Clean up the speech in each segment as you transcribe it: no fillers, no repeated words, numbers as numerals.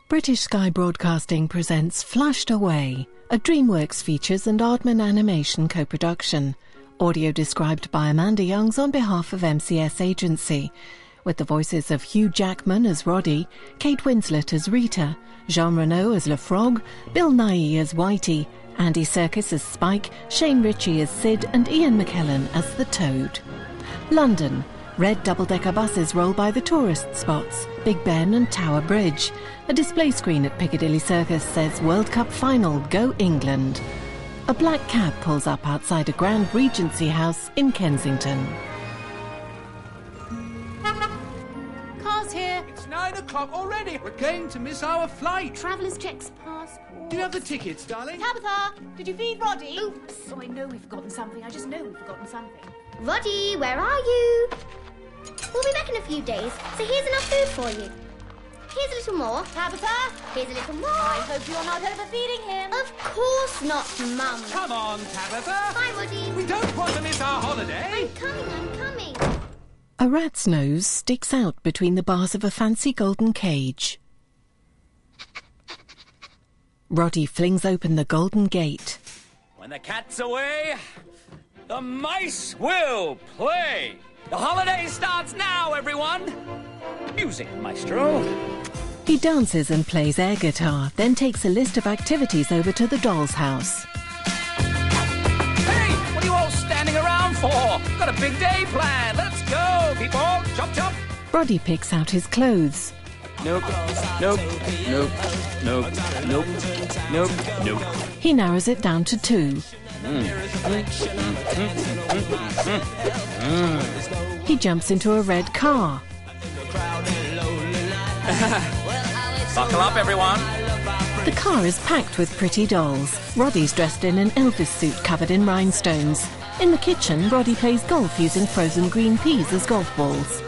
British Sky Broadcasting presents Flushed Away, a DreamWorks Features and Aardman Animation co-production. Audio described by Amanda Youngs on behalf of MCS Agency, with the voices of Hugh Jackman as Roddy, Kate Winslet as Rita, Jean Reno as Le Frog, Bill Nighy as Whitey, Andy Serkis as Spike, Shane Ritchie as Sid, and Ian McKellen as the Toad. London. Red double-decker buses roll by the tourist spots, Big Ben and Tower Bridge. A display screen at Piccadilly Circus says World Cup Final, Go England. A black cab pulls up outside a Grand Regency house in Kensington. Car's here. It's 9 o'clock already. We're going to miss our flight. Travellers checks passport. Do you have the tickets, darling? Tabitha, did you feed Roddy? Oops. Oh, I know we've forgotten something. I just know we've forgotten something. Roddy, where are you? We'll be back in a few days, so here's enough food for you. Here's a little more. Tabitha? Here's a little more. I hope you're not overfeeding him. Of course not, Mum. Come on, Tabitha. Bye, Roddy. We don't want to miss our holiday. I'm coming. A rat's nose sticks out between the bars of a fancy golden cage. Roddy flings open the golden gate. When the cat's away, the mice will play. The holiday starts now, everyone. Music, maestro. He dances and plays air guitar, then takes a list of activities over to the doll's house. Hey, what are you all standing around for? Got a big day planned. Let's go, people. Chop, chop. Roddy picks out his clothes. Nope. He narrows it down to 2. He jumps into a red car. Buckle up, everyone. The car is packed with pretty dolls. Roddy's dressed in an Elvis suit covered in rhinestones. In the kitchen, Roddy plays golf using frozen green peas as golf balls.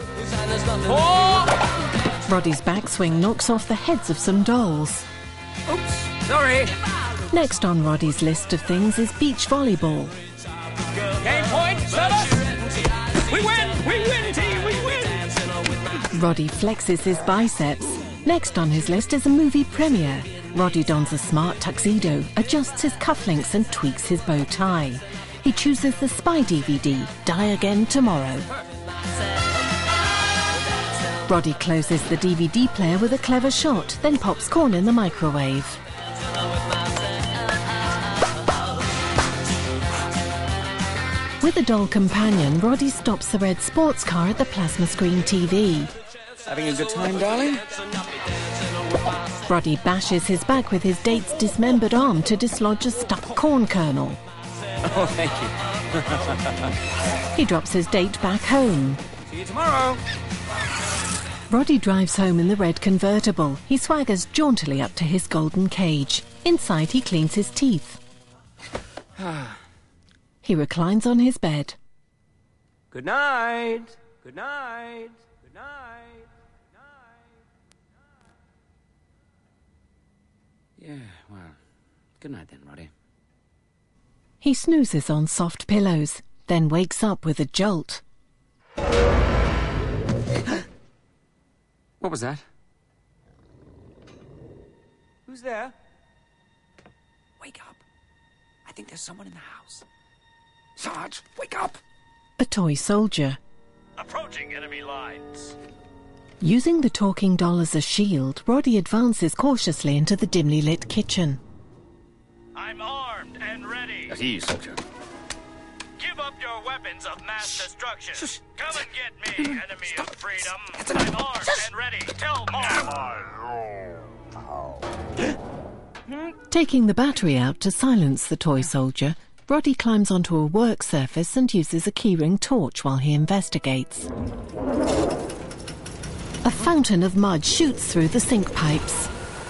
Oh! Roddy's backswing knocks off the heads of some dolls. Oops, sorry. Next on Roddy's list of things is beach volleyball. Game point, service. We win, team, we win. Roddy flexes his biceps. Next on his list is a movie premiere. Roddy dons a smart tuxedo, adjusts his cufflinks and tweaks his bow tie. He chooses the Spy DVD, Die Again Tomorrow. Roddy closes the DVD player with a clever shot, then pops corn in the microwave. With a doll companion, Roddy stops the red sports car at the plasma screen TV. Having a good time, darling? Roddy bashes his back with his date's dismembered arm to dislodge a stuck corn kernel. Oh, thank you. He drops his date back home. See you tomorrow. Roddy drives home in the red convertible. He swaggers jauntily up to his golden cage. Inside, he cleans his teeth. He reclines on his bed. Good night. Good night. Good night. Good night. Yeah, well, good night then, Roddy. He snoozes on soft pillows, then wakes up with a jolt. What was that? Who's there? Wake up. I think there's someone in the house. Sarge, wake up! A toy soldier. Approaching enemy lines. Using the talking doll as a shield, Roddy advances cautiously into the dimly lit kitchen. I'm armed and ready. At ease, soldier. Give up your weapons of mass destruction. Shush. Come and get me, enemy Stop. of freedom. That's enough. I'm armed Shush. and ready. Tell more. Taking the battery out to silence the toy soldier, Roddy climbs onto a work surface and uses a keyring torch while he investigates. A fountain of mud shoots through the sink pipes.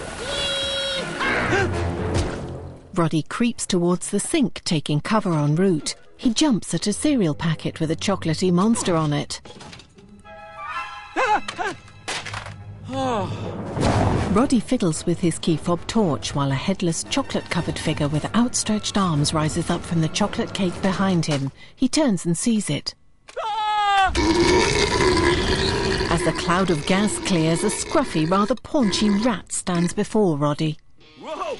Roddy creeps towards the sink, taking cover en route. He jumps at a cereal packet with a chocolatey monster on it. Roddy fiddles with his key fob torch while a headless chocolate-covered figure with outstretched arms rises up from the chocolate cake behind him. He turns and sees it. Ah! As the cloud of gas clears, a scruffy, rather paunchy rat stands before Roddy. Whoa!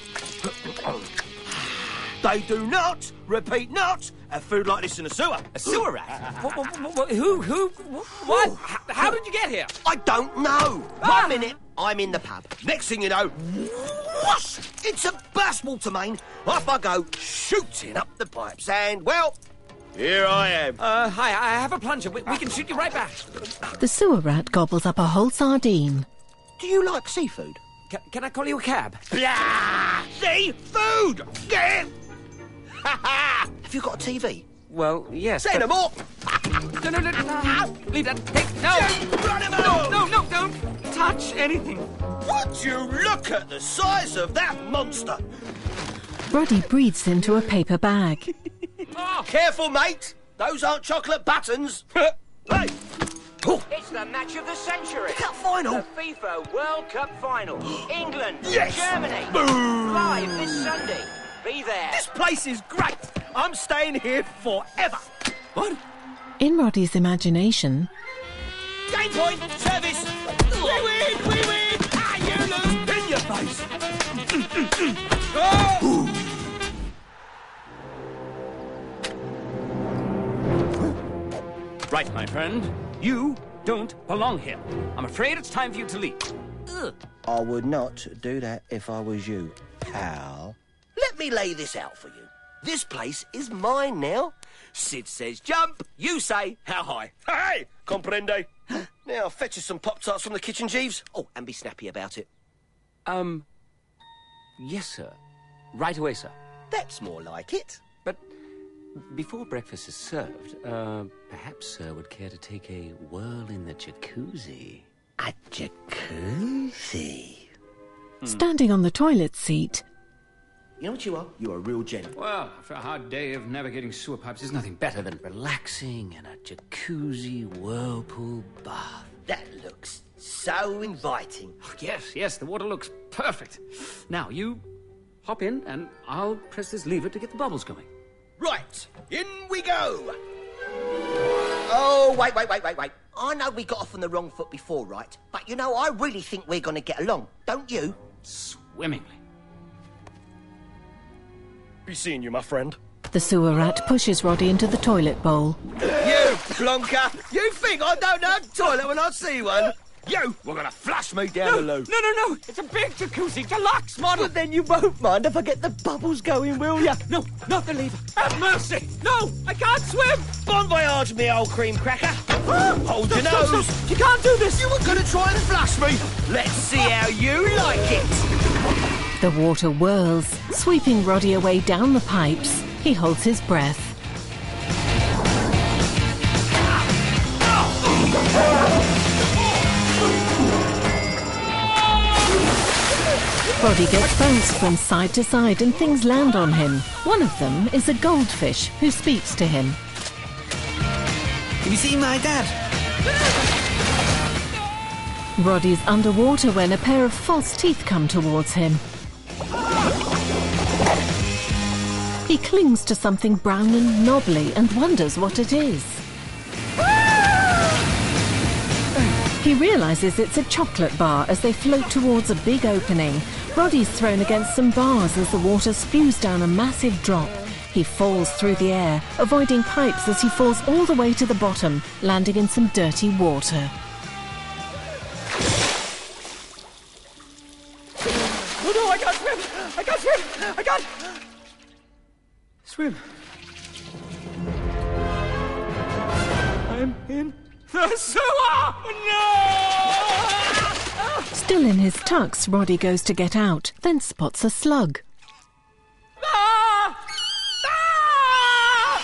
They do not, repeat not, have food like this in a sewer. A sewer rat? Who? What? How did you get here? I don't know. 1 minute, I'm in the pub. Next thing you know, whoosh, it's a burst water main. Off I go, shooting up the pipes, and, well, here I am. Hi, I have a plunger. We can shoot you right back. The sewer rat gobbles up a whole sardine. Do you like seafood? Can I call you a cab? Blah! Seafood! Get it? Have you got a TV? Well, yes. Say no more! No. Leave that. Hey, no, don't touch anything. Would you look at the size of that monster? Roddy breathes into a paper bag. Careful, mate. Those aren't chocolate buttons. Hey! Oh, It's the match of the century. Cup final. The FIFA World Cup final. England, Yes. Germany. Boom. Live this Sunday. Be there. This place is great. I'm staying here forever. What? In Roddy's imagination, Game point. Service. We win. Ah, you lose. In your face. Oh. Right, my friend. You don't belong here. I'm afraid it's time for you to leave. I would not do that if I was you, pal. Let me lay this out for you. This place is mine now. Sid says jump, you say how high. Hey, comprende? Now fetch us some Pop-Tarts from the kitchen, Jeeves. Oh, and be snappy about it. Yes, sir. Right away, sir. That's more like it. But before breakfast is served, perhaps sir would care to take a whirl in the jacuzzi. A jacuzzi? standing on the toilet seat, You know what you are? You're a real gent. Well, after a hard day of navigating sewer pipes, there's nothing better than Relaxing in a jacuzzi whirlpool bath. That looks so inviting. Yes, the water looks perfect. Now, you hop in, and I'll press this lever to get the bubbles going. Right, in we go. Oh, wait. I know we got off on the wrong foot before, right? But, you know, I really think we're going to get along, don't you? Swimmingly. Be seeing you, my friend. the sewer rat pushes Roddy into the toilet bowl. You plonker! You think I don't know a toilet when I see one? You were going to flush me down the loo. No. It's a big jacuzzi, deluxe model. But then you won't mind if I get the bubbles going, will ya? No, not the lever. Have mercy. No, I can't swim. Bon voyage, me old cream cracker. Hold your nose. Stop. You can't do this. You were going to try and flush me. Let's see how you like it. The water whirls, sweeping Roddy away down the pipes. He holds his breath. Roddy gets bounced from side to side and things land on him. One of them is a goldfish who speaks to him. Have you seen my dad? Roddy's underwater when a pair of false teeth come towards him. He clings to something brown and knobbly and wonders what it is. He realises it's a chocolate bar as they float towards a big opening. Roddy's thrown against some bars as the water spews down a massive drop. He falls through the air, avoiding pipes as he falls all the way to the bottom, landing in some dirty water. Oh no, I can't swim. I can't swim. I'm in the sewer. No! Still in his tux, Roddy goes to get out, then spots a slug. Ah! Ah!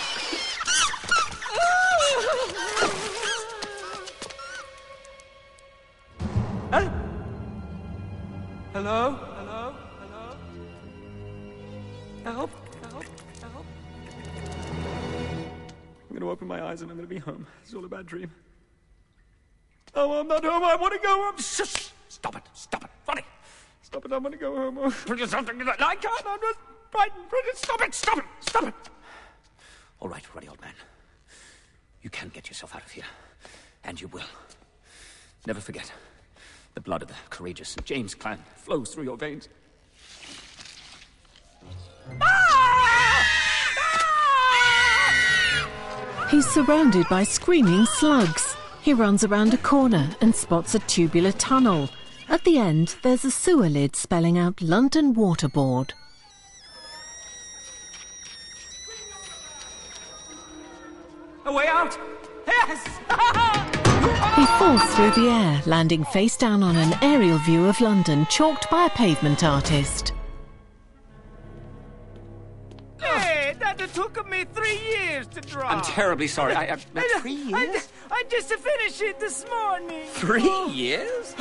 Huh? Hello? Help. I'm going to open my eyes and I'm going to be home. It's all a bad dream. Oh, I'm not home. I want to go home. Shush. Stop it. Roddy. Stop it. I want to go home. Bridget, something. I can't. I'm just frightened. Bridget, stop it. All right, Roddy, old man. You can get yourself out of here. And you will. Never forget. The blood of the courageous St. James clan flows through your veins. He's surrounded by screaming slugs. He runs around a corner and spots a tubular tunnel. At the end, there's a sewer lid spelling out London Water Board. A way out? Yes! He falls through the air, landing face down on an aerial view of London chalked by a pavement artist. Hey, that took me 3 years to draw. I'm terribly sorry. 3 years? I just finished it this morning. 3 years?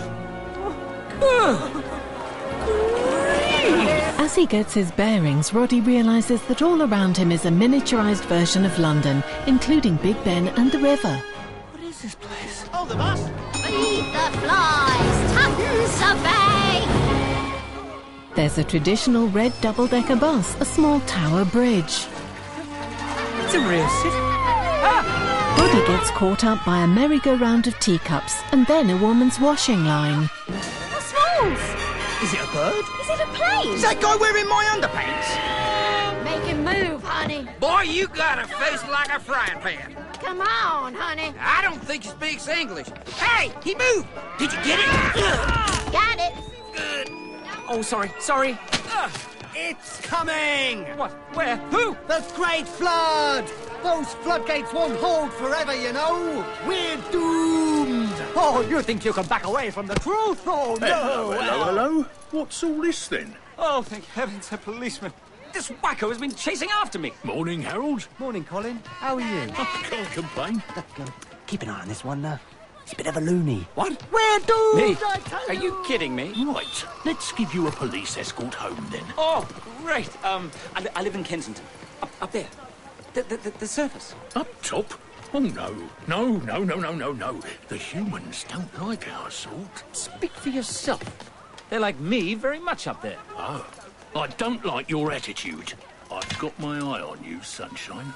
As he gets his bearings, Roddy realises that all around him is a miniaturised version of London, including Big Ben and the river. What is this place? Oh, the bus! Feed the flies! Tuttons Bay! There's a traditional red double-decker bus, a small tower bridge. It's a real city. Roddy gets caught up by a merry-go-round of teacups and then a woman's washing line. The Smalls! Is it a bird? Is it a plane? Is that guy wearing my underpants? Make him move, honey. Boy, you got a face like a frying pan. Come on, honey. I don't think he speaks English. Hey, he moved. Did you get it? Got it. Good. Oh, sorry. It's coming! What? Where? Who? The Great Flood! Those floodgates won't hold forever, you know. We're doomed. Oh, you think you can back away from the truth? Oh, no. Hello. What's all this, then? Oh, thank heavens, a policeman. This wacko has been chasing after me. Morning, Harold. Morning, Colin. How are you? I can't complain. Keep an eye on this one, He's a bit of a loony. What? We're doomed! Me? I tell Are you kidding me? Right, let's give you a police escort home, then. Oh, great. I live in Kensington. Up there. The surface. Up top? Oh, no. No. The humans don't like our sort. Speak for yourself. They're like me very much up there. Oh, I don't like your attitude. I've got my eye on you, sunshine.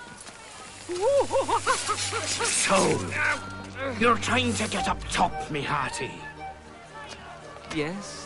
So, you're trying to get up top, me hearty. Yes?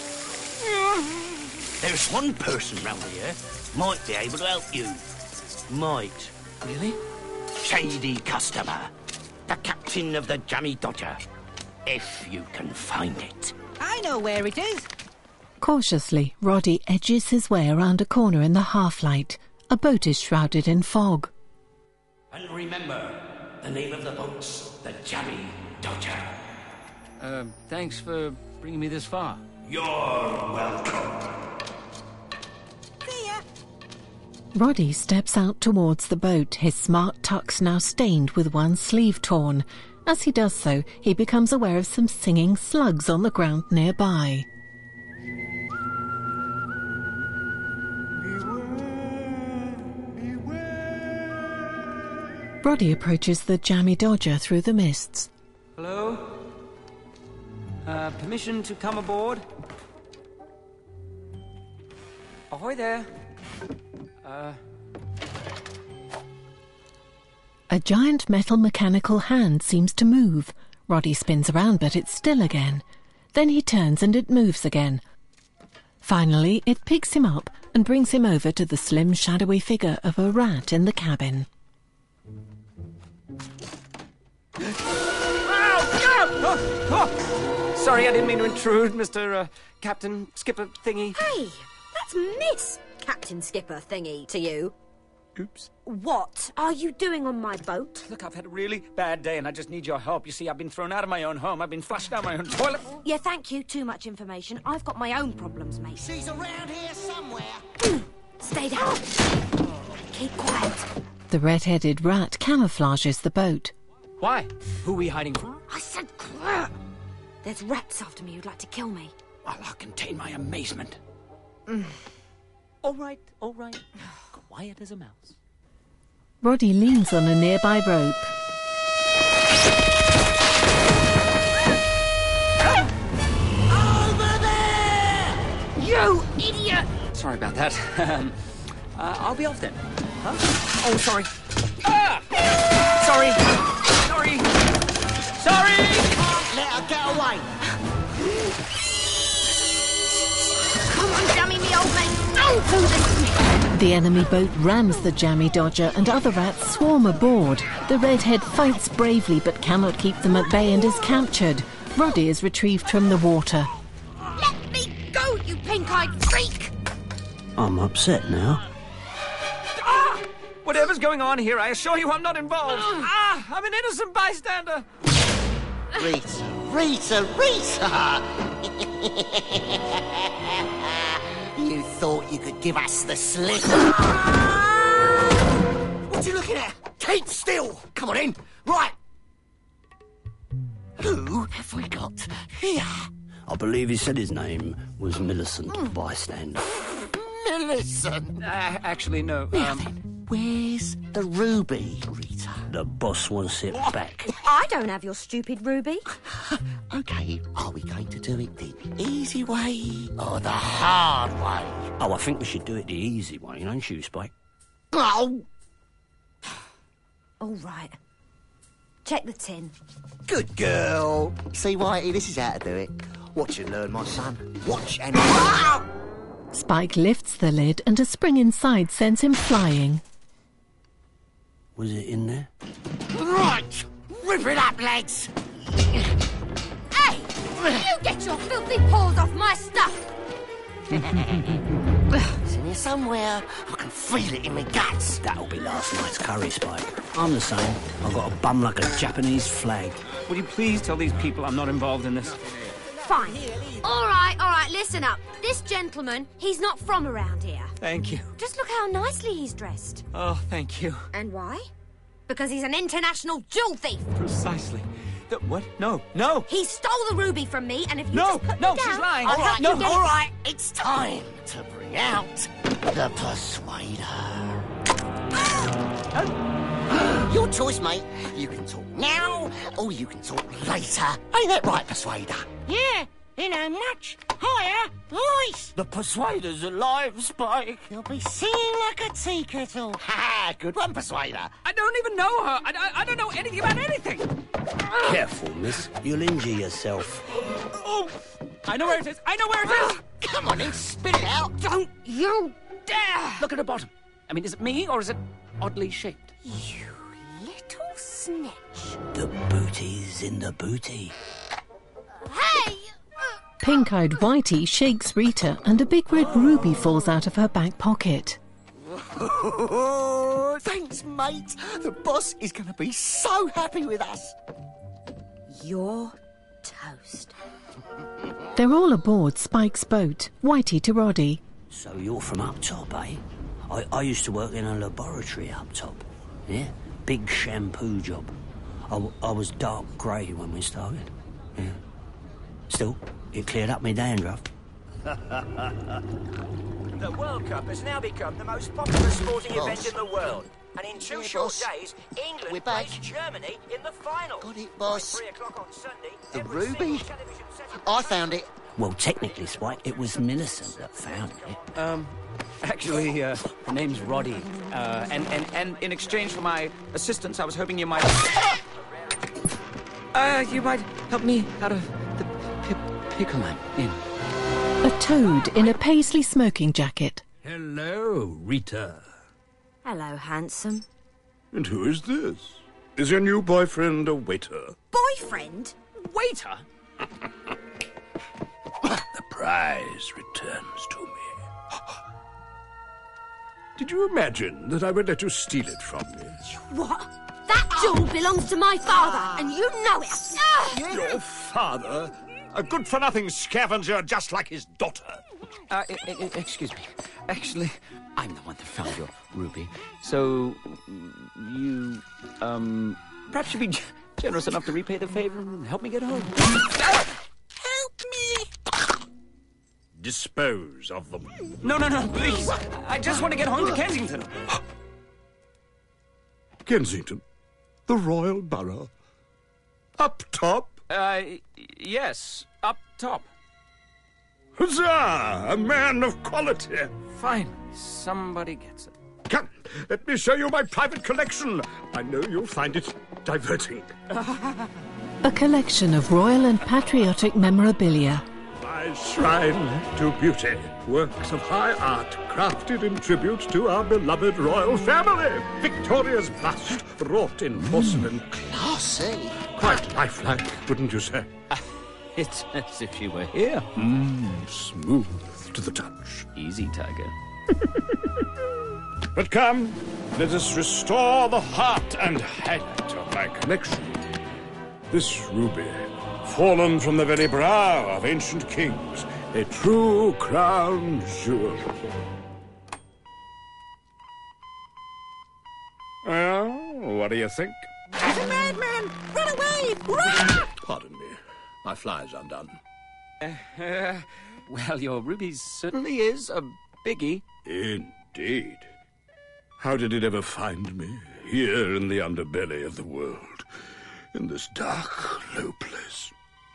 There's one person round here might be able to help you. Might. Really? Shady customer. The captain of the Jammy Dodger. If you can find it. I know where it is. Cautiously, Roddy edges his way around a corner in the half-light. A boat is shrouded in fog. And remember, the name of the boat's the Jammy Dodger. Thanks for bringing me this far. You're welcome. Roddy steps out towards the boat, his smart tux now stained with one sleeve torn. As he does so, he becomes aware of some singing slugs on the ground nearby. Roddy approaches the Jammy Dodger through the mists. Hello? Permission to come aboard? Ahoy there. A giant metal mechanical hand seems to move. Roddy spins around, but it's still again. Then he turns and it moves again. Finally, it picks him up and brings him over to the slim, shadowy figure of a rat in the cabin. Sorry, I didn't mean to intrude, Mr. Captain Skipper Thingy. Hey, that's Miss Captain Skipper Thingy to you. Oops. What are you doing on my boat? Look, I've had a really bad day and I just need your help. You see, I've been thrown out of my own home. I've been flushed down my own toilet. Yeah, thank you. Too much information. I've got my own problems, mate. She's around here somewhere. Stay down. Keep quiet. The red-headed rat camouflages the boat. Why? Who are we hiding from? I said quiet. There's rats after me who'd like to kill me. Well, I'll contain my amazement. All right. Quiet as a mouse. Roddy leans on a nearby rope. Over there! You idiot! Sorry about that. I'll be off then. Huh? Oh, sorry. Ah! Sorry. Sorry! Let her get away. Come on, Jammy, me old mate. Don't do this to me. The enemy boat rams the Jammy Dodger and other rats swarm aboard. The redhead fights bravely but cannot keep them at bay and is captured. Roddy is retrieved from the water. Let me go, you pink-eyed freak! I'm upset now. Ah! Whatever's going on here, I assure you I'm not involved. I'm an innocent bystander. Rita! You thought you could give us the slip? What are you looking at? Keep still! Come on in. Right. Who have we got here? I believe he said his name was Millicent Bystander. Millicent? Actually, no. Now then, where's the ruby, Rita? The boss wants it back. I don't have your stupid ruby. OK, are we going to do it the easy way or the hard way? Oh, I think we should do it the easy way, don't you, Spike? Oh! All right. Check the tin. Good girl. See, Whitey, this is how to do it. Watch and learn, my son. Watch and... Spike lifts the lid and a spring inside sends him flying. Was it in there? Right! Rip it up, lads! Hey! You get your filthy paws off my stuff! It's in here somewhere. I can feel it in my guts. That'll be last night's curry, Spike. I'm the same. I've got a bum like a Japanese flag. Would you please tell these people I'm not involved in this? Fine. All right, listen up. This gentleman, he's not from around here. Thank you. Just look how nicely he's dressed. Oh, thank you. And why? Because he's an international jewel thief. Precisely. What? No, no! He stole the ruby from me, and if you No, just put no, me down, she's lying. I'll All help right, you no, get All it. right, it's time to bring out the Persuader. Your choice, mate. You can talk now, or you can talk later. Ain't that right, Persuader? Yeah, in a much higher voice. The Persuader's alive, Spike. You'll be singing like a tea kettle. Ha! Good one, Persuader. I don't even know her. I don't know anything about anything. Careful, miss. You'll injure yourself. Oh, I know where it is. I know where it is. Come on in, spit it out. Don't you dare! Look at the bottom. I mean, is it me or is it oddly shaped? You little snitch. The booty's in the booty. Hey! Pink-eyed Whitey shakes Rita and a big red ruby falls out of her back pocket. Thanks, mate. The boss is going to be so happy with us. You're toast. They're all aboard Spike's boat, Whitey to Roddy. So you're from up top, eh? I used to work in a laboratory up top. Yeah? Big shampoo job. I was dark grey when we started. Yeah. Still, it cleared up my dandruff. The World Cup has now become the most popular sporting event in the world. And in two short days, England plays Germany in the final. Got it, boss. By 3 o'clock on Sunday, The every ruby? single television set I found it. Well, technically, Spike, it was Millicent that found it. Actually, her name's Roddy. And in exchange for my assistance, I was hoping you might... you might help me out of the pickle I'm in. A toad in a paisley smoking jacket. Hello, Rita. Hello, handsome. And who is this? Is your new boyfriend a waiter? Boyfriend? Waiter? The prize returns to me. Did you imagine that I would let you steal it from me? What? That jewel belongs to my father, and you know it. Your father? A good-for-nothing scavenger just like his daughter. Excuse me. Actually, I'm the one that found your ruby. So, you, perhaps you'd be generous enough to repay the favor and help me get home. Help me. Dispose of them. No, please. I just want to get home to Kensington. Kensington? The Royal Borough? Up top? Yes, up top. Huzzah! A man of quality. Fine. Somebody gets it. Come, let me show you my private collection. I know you'll find it diverting. A collection of royal and patriotic memorabilia. My shrine to beauty. Works of high art crafted in tribute to our beloved royal family. Victoria's bust, wrought in porcelain. Classy. Quite lifelike, wouldn't you say? It's as if you were here. Smooth to the touch. Easy, Tiger. But come, let us restore the heart and highlight of my collection. This ruby, fallen from the very brow of ancient kings, a true crown jewel. Well, what do you think? He's a madman! Run away! Run! Pardon me, my fly's undone. Well, your ruby certainly is a biggie. Indeed. How did it ever find me, here in the underbelly of the world, in this dark, low place?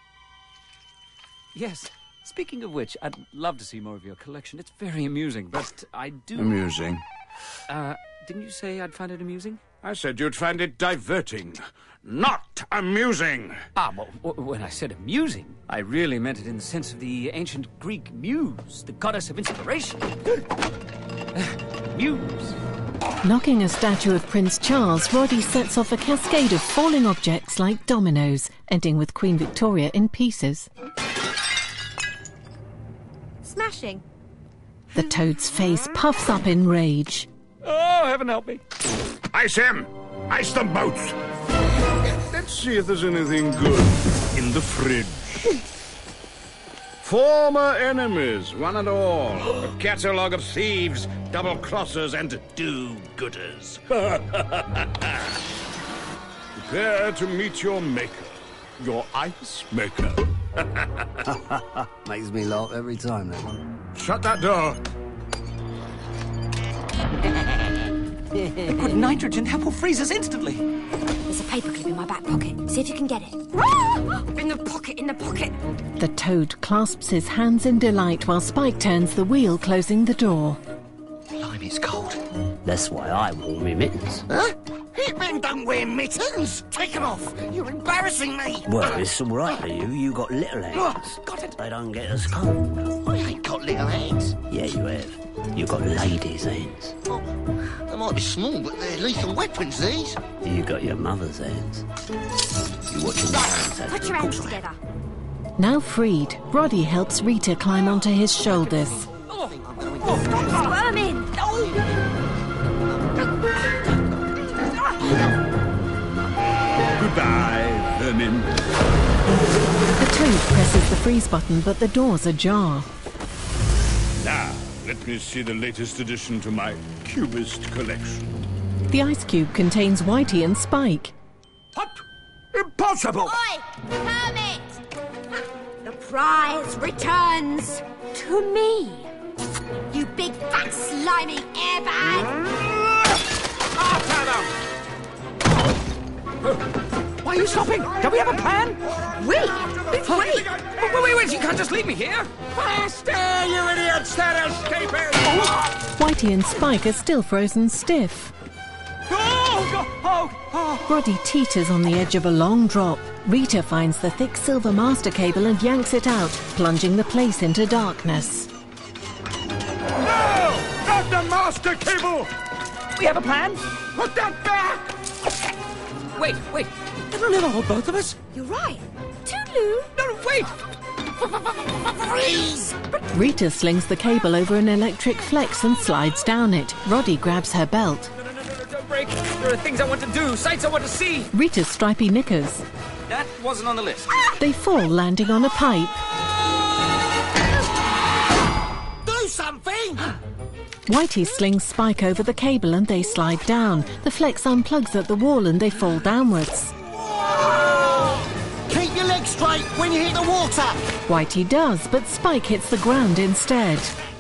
Yes. Speaking of which, I'd love to see more of your collection. It's very amusing, but I do... Amusing? Didn't you say I'd find it amusing? I said you'd find it diverting, not amusing. Well, when I said amusing, I really meant it in the sense of the ancient Greek muse, the goddess of inspiration. Muse. Knocking a statue of Prince Charles, Roddy sets off a cascade of falling objects like dominoes, ending with Queen Victoria in pieces. Smashing. The toad's face puffs up in rage. Oh, heaven help me. Ice him! Ice them both! Let's see if there's anything good in the fridge. Former enemies, one and all. A catalogue of thieves, double-crossers, and do-gooders. Prepare to meet your maker. Your ice maker. Makes me laugh every time, that one. Shut that door. Liquid nitrogen, that will freeze us instantly. There's a paperclip in my back pocket. See if you can get it. In the pocket, in the pocket. The toad clasps his hands in delight while Spike turns the wheel, closing the door. Blimey, it's cold. That's why I wore my mittens. Huh? Hitmen don't wear mittens. Take them off. You're embarrassing me. Well, it's all right for you. You got little hands. Got it. They don't get as cold. I ain't got little hands. Yeah, you have. You got ladies' hands. Well, they might be small, but they're lethal weapons, these. You got your mother's hands. You watch your hands. Put your hands together. Now freed, Roddy helps Rita climb onto his shoulders. Squirm in. Goodbye, vermin. The toad presses the freeze button, but the door's ajar. Now, let me see the latest addition to my Cubist collection. The ice cube contains Whitey and Spike. What? Impossible! Oi! Hermit! The prize returns to me. You big fat slimy airbag! After them! Why are you stopping? Don't we have a plan? Wait! Wait, you can't just leave me here! Faster, you idiots! They're escaping! Whitey and Spike are still frozen stiff. Roddy teeters on the edge of a long drop. Rita finds the thick silver master cable and yanks it out, plunging the place into darkness. No! Not the master cable! We have a plan? Put that back! Wait. It'll hold both of us. You're right. Toodaloo. No, wait! Freeze! Rita slings the cable over an electric flex and slides down it. Roddy grabs her belt. No, don't break. There are things I want to do, sights I want to see. Rita's stripy knickers. That wasn't on the list. They fall, landing on a pipe. Do something! Whitey slings Spike over the cable and they slide down. The flex unplugs at the wall and they fall downwards. Keep your legs straight when you hit the water. Whitey does, but Spike hits the ground instead.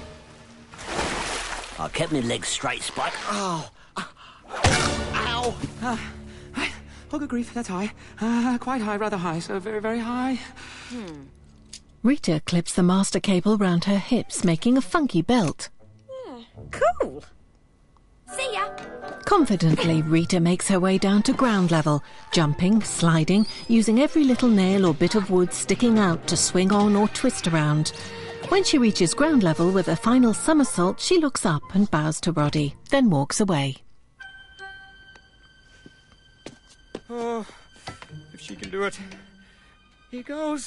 I kept my legs straight, Spike. Oh. Ow. Oh, good grief, that's high. Quite high, rather high, so very, very high. Rita clips the master cable round her hips, making a funky belt. Cool. See ya. Confidently, Rita makes her way down to ground level, jumping, sliding, using every little nail or bit of wood sticking out to swing on or twist around. When she reaches ground level with a final somersault, she looks up and bows to Roddy, then walks away. Oh, if she can do it. Here goes.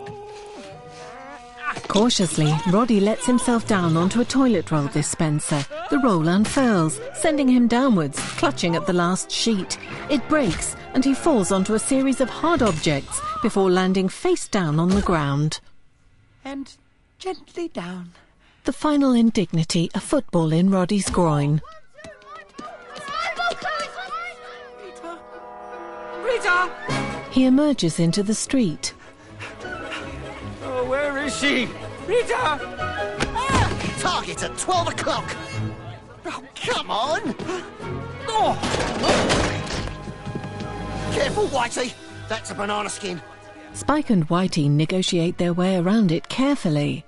Cautiously, Roddy lets himself down onto a toilet roll dispenser. The roll unfurls, sending him downwards, clutching at the last sheet. It breaks, and he falls onto a series of hard objects before landing face down on the ground. And gently down. The final indignity, a football in Roddy's groin. Rita! He emerges into the street. Oh, where is she? Rita! Target at 12 o'clock. Oh, come on. Oh. Careful, Whitey. That's a banana skin. Spike and Whitey negotiate their way around it carefully.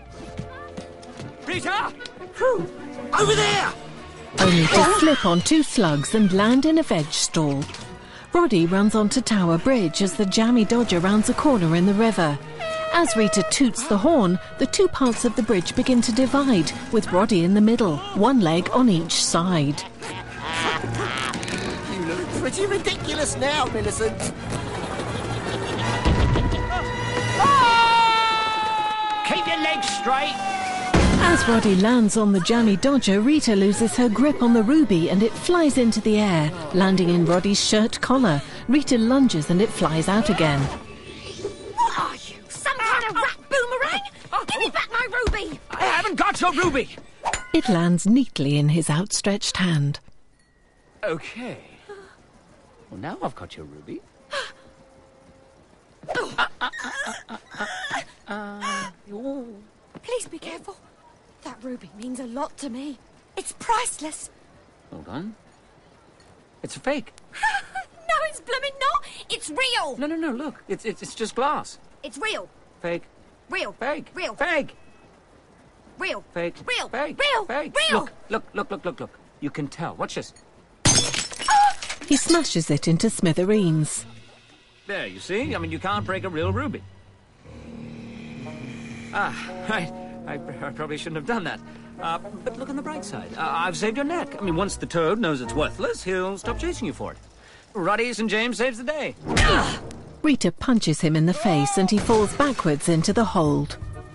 Rita! Over there! Only to slip on two slugs and land in a veg stall. Roddy runs onto Tower Bridge as the Jammy Dodger rounds a corner in the river. As Rita toots the horn, the two parts of the bridge begin to divide, with Roddy in the middle, one leg on each side. You look pretty ridiculous now, Millicent. Keep your legs straight. As Roddy lands on the Jammy Dodger, Rita loses her grip on the ruby and it flies into the air, landing in Roddy's shirt collar. Rita lunges and it flies out again. What are you? Some kind of rat boomerang? Give me back my ruby! I haven't got your ruby! It lands neatly in his outstretched hand. Okay. Well, now I've got your ruby. Please be careful. That ruby means a lot to me. It's priceless. Hold on. It's a fake. No, it's blooming not. It's real. No, look. It's just glass. It's real. Fake. Real. Fake. Real. Fake. Real. Fake. Real. Fake. Real. Fake. Real. Look. You can tell. Watch this. He smashes it into smithereens. There, you see? I mean, you can't break a real ruby. Right. I probably shouldn't have done that. But look on the bright side. I've saved your neck. I mean, once the toad knows it's worthless, he'll stop chasing you for it. Roddy St. James saves the day. Rita punches him in the face and he falls backwards into the hold.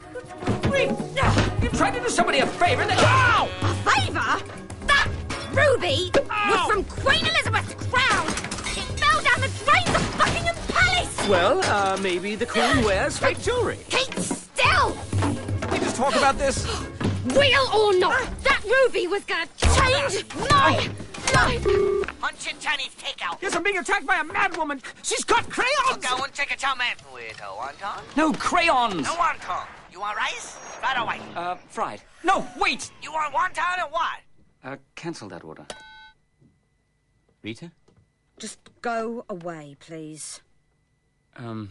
You tried to do somebody a favour, then... Ow! A favour? That ruby was from Queen Elizabeth's crown. It fell down the drains of Buckingham Palace. Well, maybe the Queen wears fake jewellery. Keep still. We just talk about this. Real or not, that ruby was going to change my life. Punch-and-Johnny's takeout. Yes, I'm being attacked by a mad woman. She's got crayons. Go and take a tomato with a wonton. No, crayons. No wonton. You want rice? Right away. Fried. No, wait. You want wonton or what? Cancel that order. Rita? Just go away, please. I'm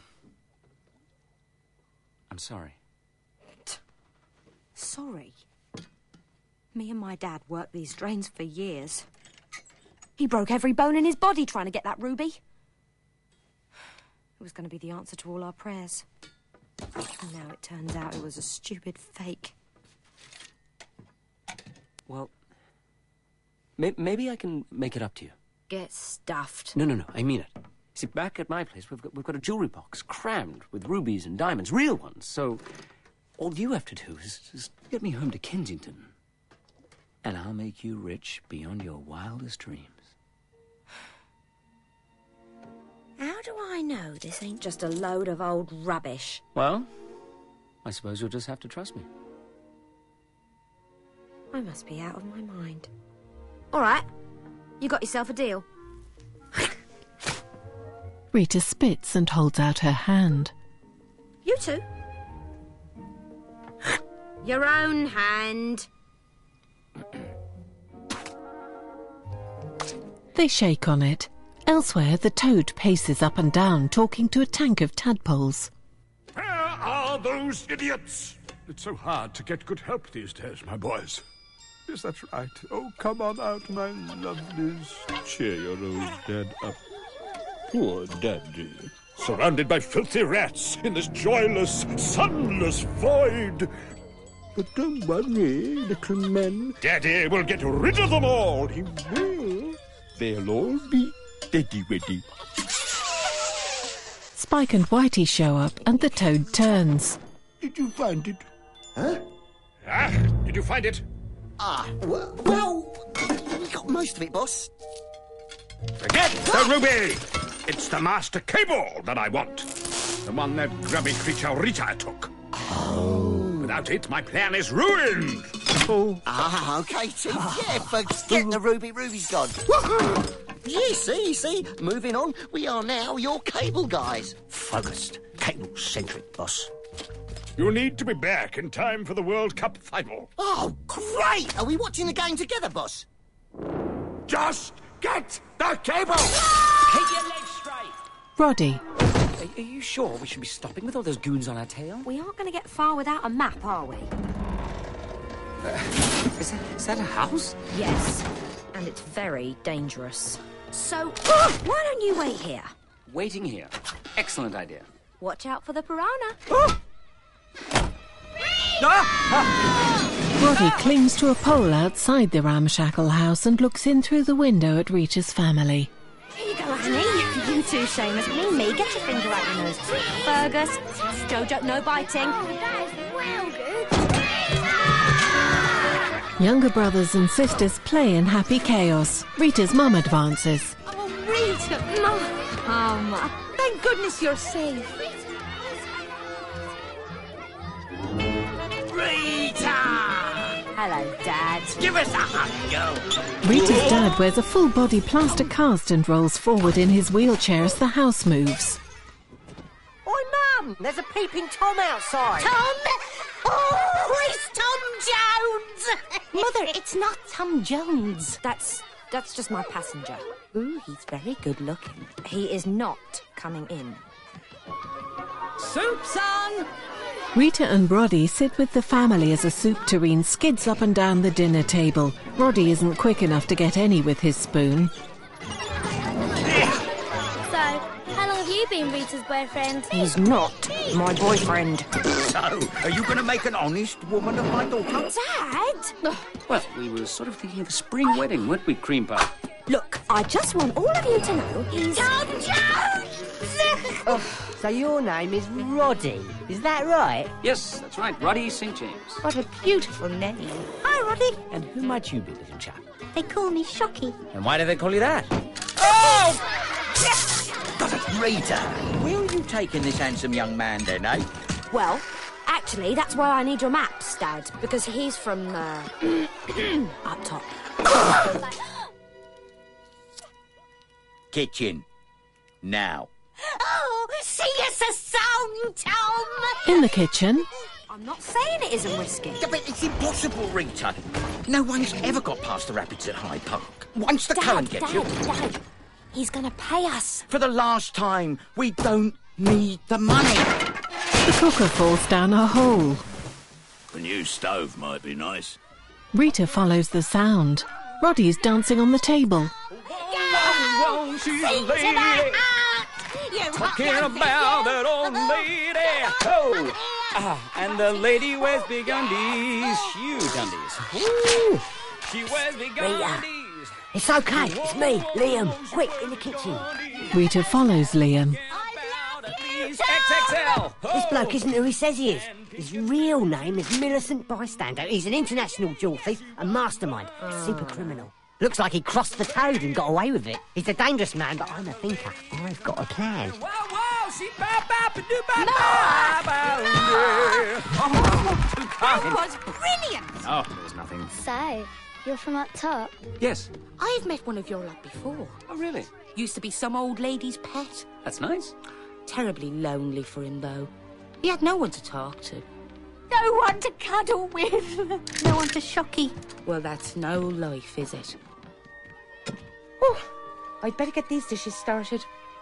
sorry. Sorry? Me and my dad worked these drains for years. He broke every bone in his body trying to get that ruby. It was going to be the answer to all our prayers. And now it turns out it was a stupid fake. Well, maybe I can make it up to you. Get stuffed. No, I mean it. See, back at my place, we've got a jewelry box crammed with rubies and diamonds, real ones. So all you have to do is get me home to Kensington. And I'll make you rich beyond your wildest dreams. How do I know this ain't just a load of old rubbish? Well, I suppose you'll just have to trust me. I must be out of my mind. All right, you got yourself a deal. Rita spits and holds out her hand. You too. Your own hand. They shake on it. Elsewhere, the toad paces up and down, talking to a tank of tadpoles. Where are those idiots? It's so hard to get good help these days, my boys. Yes, that's right. Oh, come on out, my lovelies. Cheer your old dad up. Poor Daddy. Surrounded by filthy rats in this joyless, sunless void. But don't worry, little men. Daddy will get rid of them all. He will. They'll all be deady-weddy. Spike and Whitey show up and the toad turns. Did you find it? Huh? Did you find it? Well, we got most of it, boss. Forget the ruby! It's the Master Cable that I want. The one that grubby creature Rita took. Oh. Without it, my plan is ruined. Oh. Okay, Chief. Yeah, forget the ruby. Ruby's gone. Yeah, see? Moving on. We are now your cable guys. Focused. Cable-centric, boss. You need to be back in time for the World Cup final. Oh, great! Are we watching the game together, boss? Just get the cable! Keep your legs straight. Roddy. Are you sure we should be stopping with all those goons on our tail? We aren't going to get far without a map, are we? Is that a house? Yes, and it's very dangerous. So, why don't you wait here? Waiting here. Excellent idea. Watch out for the piranha. Roddy clings to a pole outside the ramshackle house and looks in through the window at Rita's family. Here you go, Annie. You too, Seamus. Me, get your finger out your nose. Fergus, Jojo, no biting. That is well good. Younger brothers and sisters play in happy chaos. Rita's mum advances. Oh, Rita, Mum. Thank goodness you're safe. Rita! Hello, Dad. Give us a hug, girl. Rita's dad wears a full-body plaster cast and rolls forward in his wheelchair as the house moves. Oi, Mum! There's a peeping Tom outside. Tom! Oh, it's Tom Jones! Mother, it's not Tom Jones. That's just my passenger. Ooh, he's very good looking. He is not coming in. Soup's on! Rita and Roddy sit with the family as a soup tureen skids up and down the dinner table. Roddy isn't quick enough to get any with his spoon. So, how long have you been Rita's boyfriend? He's not my boyfriend. So, are you going to make an honest woman of my daughter? Dad! Well, we were sort of thinking of a spring wedding, weren't we, Cream Pie? Look, I just want all of you to know he's... Tom Jones! So your name is Roddy, is that right? Yes, that's right, Roddy St. James. What a beautiful name. Hi, Roddy. And who might you be, little chap? They call me Shocky. And why do they call you that? Got it, Rita. Where are you taking this handsome young man then, eh? Well, actually, that's why I need your maps, Dad, because he's from, up top. Kitchen. Now. Oh, sing us a song, Tom! In the kitchen, I'm not saying it isn't risky. Yeah, but it's impossible, Rita. No one's ever got past the rapids at Hyde Park. Once the current gets you... Dad, he's going to pay us. For the last time, we don't need the money. the cooker falls down a hole. A new stove might be nice. Rita follows the sound. Roddy's dancing on the table. Talking about that old lady. Oh, and the lady wears big undies, huge undies. Ooh, she wears big undies. It's okay, it's me, Liam. Quick, in the kitchen. Rita follows Liam. XXL. This bloke isn't who he says he is. His real name is Millicent Bystander. He's an international jewel thief, a mastermind, a super criminal. Looks like he crossed the toad and got away with it. He's a dangerous man, but I'm a thinker. I've got a plan. Wow, she That was brilliant! Oh, there's nothing. So, you're from up top? Yes. I've met one of your lot before. Oh, really? Used to be some old lady's pet. That's nice. Terribly lonely for him, though. He had no one to talk to. No one to cuddle with. No one to shocky. Well, that's no life, is it? Oh, I'd better get these dishes started.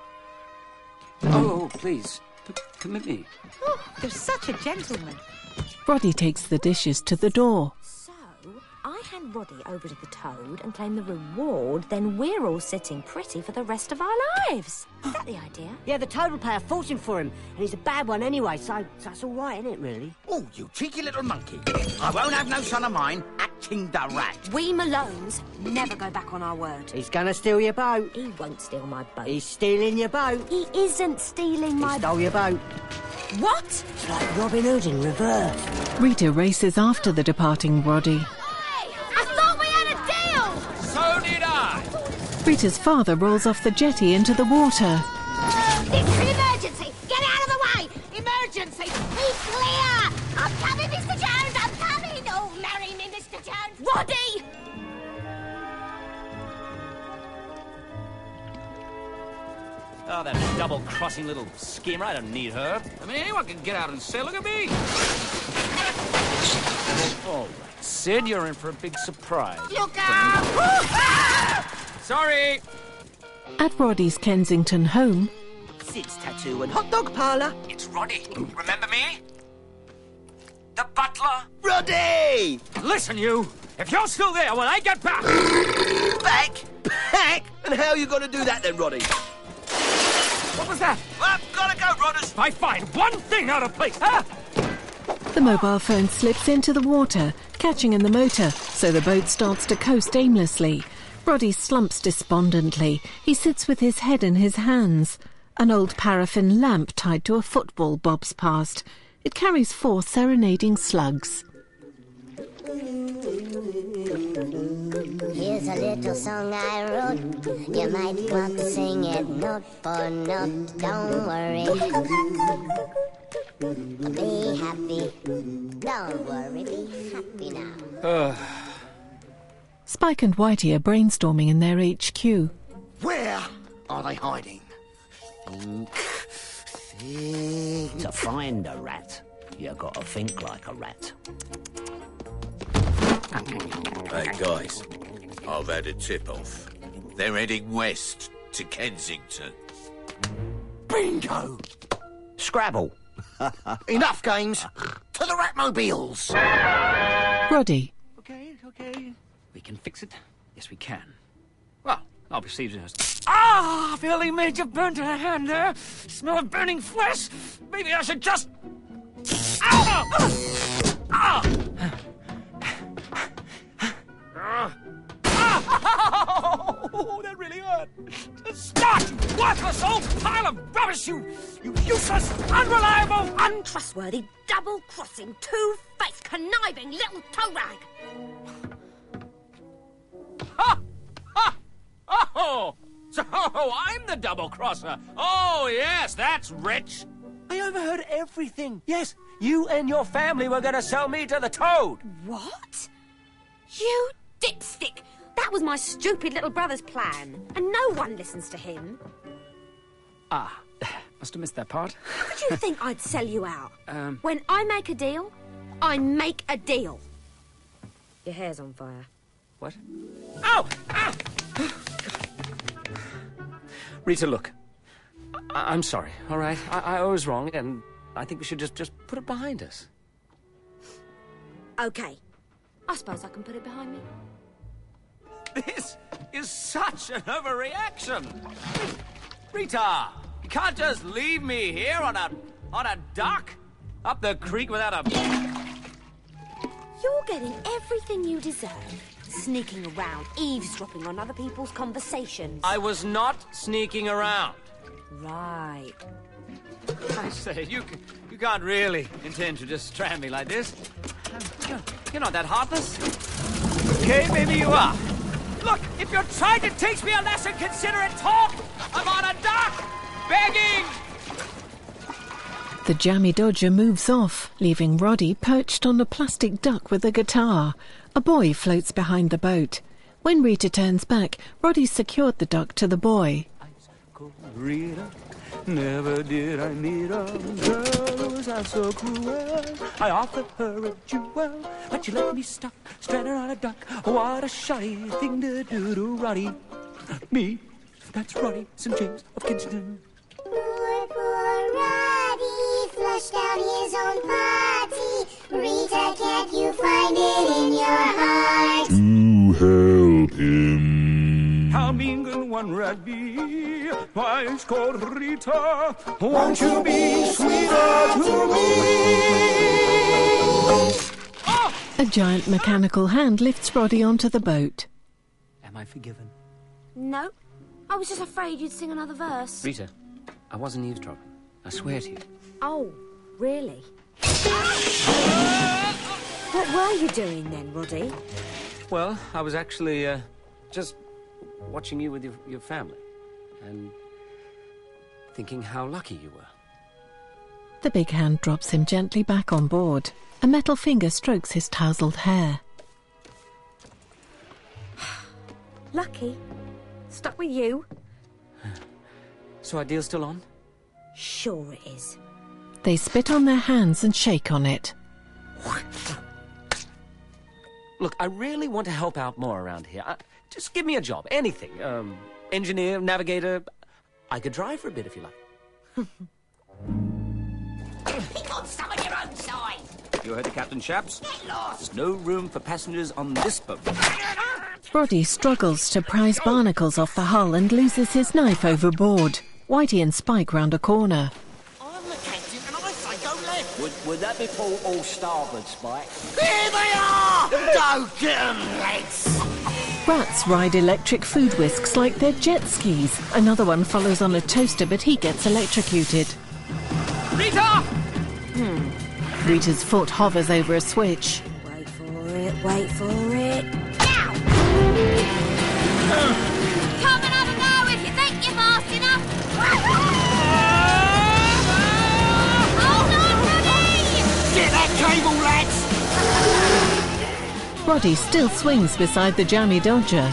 Oh, please. Permit me. Oh, you're such a gentleman. Roddy takes the dishes to the door. So, I hand Roddy over to the Toad and claim the reward, then we're all sitting pretty for the rest of our lives. Is that the idea? Yeah, the Toad will pay a fortune for him, and he's a bad one anyway, so that's all right, isn't it, really? Oh, you cheeky little monkey. I won't have no son of mine acting the rat. We Malones never go back on our word. He's gonna steal your boat. He won't steal my boat. He's stealing your boat. He isn't stealing my boat. He stole your boat. What? It's like Robin Hood in reverse. Rita races after the departing Roddy. I thought we had a deal! So did I. Rita's father rolls off the jetty into the water. This is an emergency! Get out of the way! Emergency! Be clear! I'm coming, Mr. Jones! I'm coming! Oh, marry me, Mr. Jones! Roddy! Oh, that double-crossing little schemer. I don't need her. I mean, anyone can get out and say, look at me. All right, Sid, you're in for a big surprise. Look out! Sorry. At Roddy's Kensington home, Sid's tattoo and hot dog parlour. It's Roddy. Remember me? The butler? Roddy! Listen, you. If you're still there when I get back... Back? Back? And how are you going to do that then, Roddy? What was that? Well, gotta go, Rodders. I find one thing out of place, huh? the mobile phone slips into the water, catching in the motor, so the boat starts to coast aimlessly. Roddy slumps despondently. He sits with his head in his hands. An old paraffin lamp tied to a football bobs past. It carries 4 serenading slugs. Here's a little song I wrote. You might want to sing it note for note. Don't worry. Be happy. Don't worry, be happy now. Spike and Whitey are brainstorming in their HQ. Where are they hiding? To find a rat, you gotta think like a rat. Hey, guys. I've had a tip-off. They're heading west to Kensington. Bingo! Scrabble. Enough games. To the Ratmobiles. Roddy. Okay. We can fix it. Yes, we can. Well, I'll proceed just... Ah! Feeling major burn to her hand there. Smell of burning flesh. Maybe I should just... Ah! Ah! Oh, that really hurt. Stop, you worthless old pile of rubbish, you useless, unreliable, untrustworthy, double-crossing, two-faced, conniving little toe rag. Oh, so I'm the double-crosser. Oh, yes, that's rich. I overheard everything. Yes, you and your family were going to sell me to the Toad. What? You dipstick! That was my stupid little brother's plan, and no one listens to him. Ah, must have missed that part. How did you think I'd sell you out? When I make a deal, I make a deal. Your hair's on fire. What? Ow! Ah! Rita, look. I'm sorry, all right? I was wrong, and I think we should just put it behind us. Okay. I suppose I can put it behind me. This is such an overreaction. Rita, you can't just leave me here on a dock up the creek without a... You're getting everything you deserve. Sneaking around, eavesdropping on other people's conversations. I was not sneaking around. Right. I say, you can't really intend to just strand me like this. You're not that heartless. Okay, maybe you are. Look, if you're trying to teach me a lesson, consider it talk. I'm on a dock, begging. The jammy dodger moves off, leaving Roddy perched on a plastic duck with a guitar. A boy floats behind the boat. When Rita turns back, Roddy secured the duck to the boy. Rita, never did I meet a girl who was not so cruel. I offered her a jewel, but she let me stuck, stranded on a duck. What a shoddy thing to do to Roddy. Me, that's Roddy St. James of Kensington. Poor Roddy flushed out his own party. Rita, can't you find it in your heart? help him. How mean can one rat be? Why, it's called Rita. Won't you be sweeter to me? A giant mechanical hand lifts Roddy onto the boat. Am I forgiven? No. I was just afraid you'd sing another verse. Rita, I wasn't eavesdropping. I swear to you. Oh, really? What were you doing then, Roddy? Well, I was actually, just watching you with your family. And thinking how lucky you were. The big hand drops him gently back on board. A metal finger strokes his tousled hair. Lucky? Stuck with you? So our deal's still on? Sure it is. They spit on their hands and shake on it. Look, I really want to help out more around here. Just give me a job, anything. Engineer, navigator. I could drive for a bit if you like. Pick on some of your own side. You heard the captain, chaps? Get lost. There's no room for passengers on this boat. Roddy struggles to prise barnacles off the hull and loses his knife overboard. Whitey and Spike round a corner. I'm the captain, and I say go left. Would that be full all starboard, Spike? Here they are! Go get 'em, lads! Rats ride electric food whisks like they're jet skis. Another one follows on a toaster, but he gets electrocuted. Rita! Rita's foot hovers over a switch. Wait for it, wait for it. Now! Come and have a go if you think you're fast enough. Hold on, Roddy! Get that cable, lads! Roddy still swings beside the jammy dodger.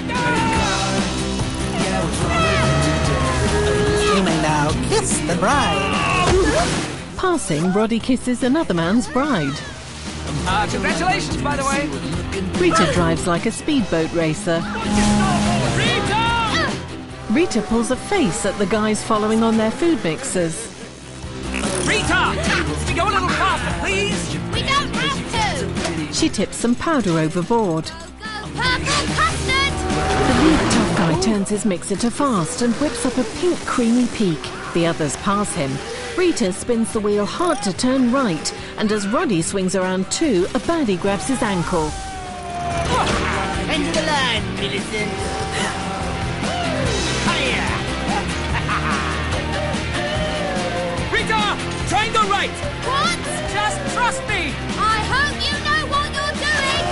You may now kiss the bride. Passing, Roddy kisses another man's bride. Congratulations, by the way. Rita drives like a speedboat racer. Rita! Rita pulls a face at the guys following on their food mixers. Rita! Can we go a little faster, please? We don't have to! She tips some powder overboard. Purple custard! The lead tough guy turns his mixer to fast and whips up a pink creamy peak. The others pass him. Rita spins the wheel hard to turn right, and as Roddy swings around too, a baddie grabs his ankle. End of the line, Millicent. Rita! Try and go right! What? Just trust me! I hope you know what you're doing!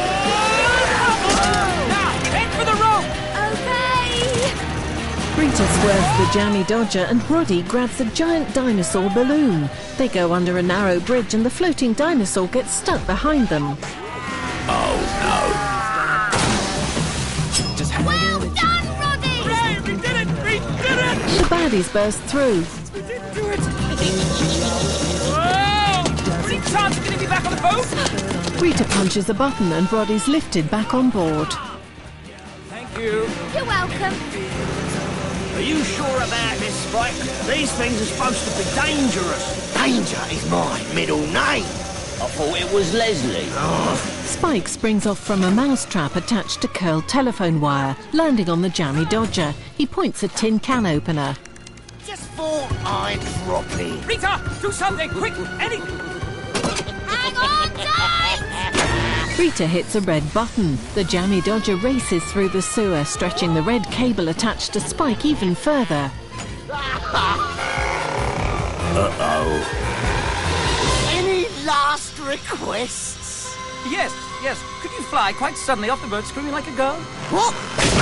Now, head for the rope! Okay! Rita swerves the jammy dodger and Roddy grabs a giant dinosaur balloon. They go under a narrow bridge and the floating dinosaur gets stuck behind them. Oh, Well done, Roddy! Hooray! We did it! We did it! The baddies burst through. We did do it! Whoa! Any chance of getting me back on the boat? Rita punches a button and Roddy's lifted back on board. Thank you. You're welcome. Are you sure about this, Spike? These things are supposed to be dangerous. Danger is my middle name. I thought it was Leslie. Spike springs off from a mousetrap attached to curled telephone wire, landing on the jammy dodger. He points a tin can opener. Just thought I'd drop it. Rita, do something! Quick! Anything! Hang on tight! Rita hits a red button. The jammy dodger races through the sewer, stretching the red cable attached to Spike even further. Uh-oh. Any last requests? Yes. Could you fly quite suddenly off the boat screaming like a girl? What?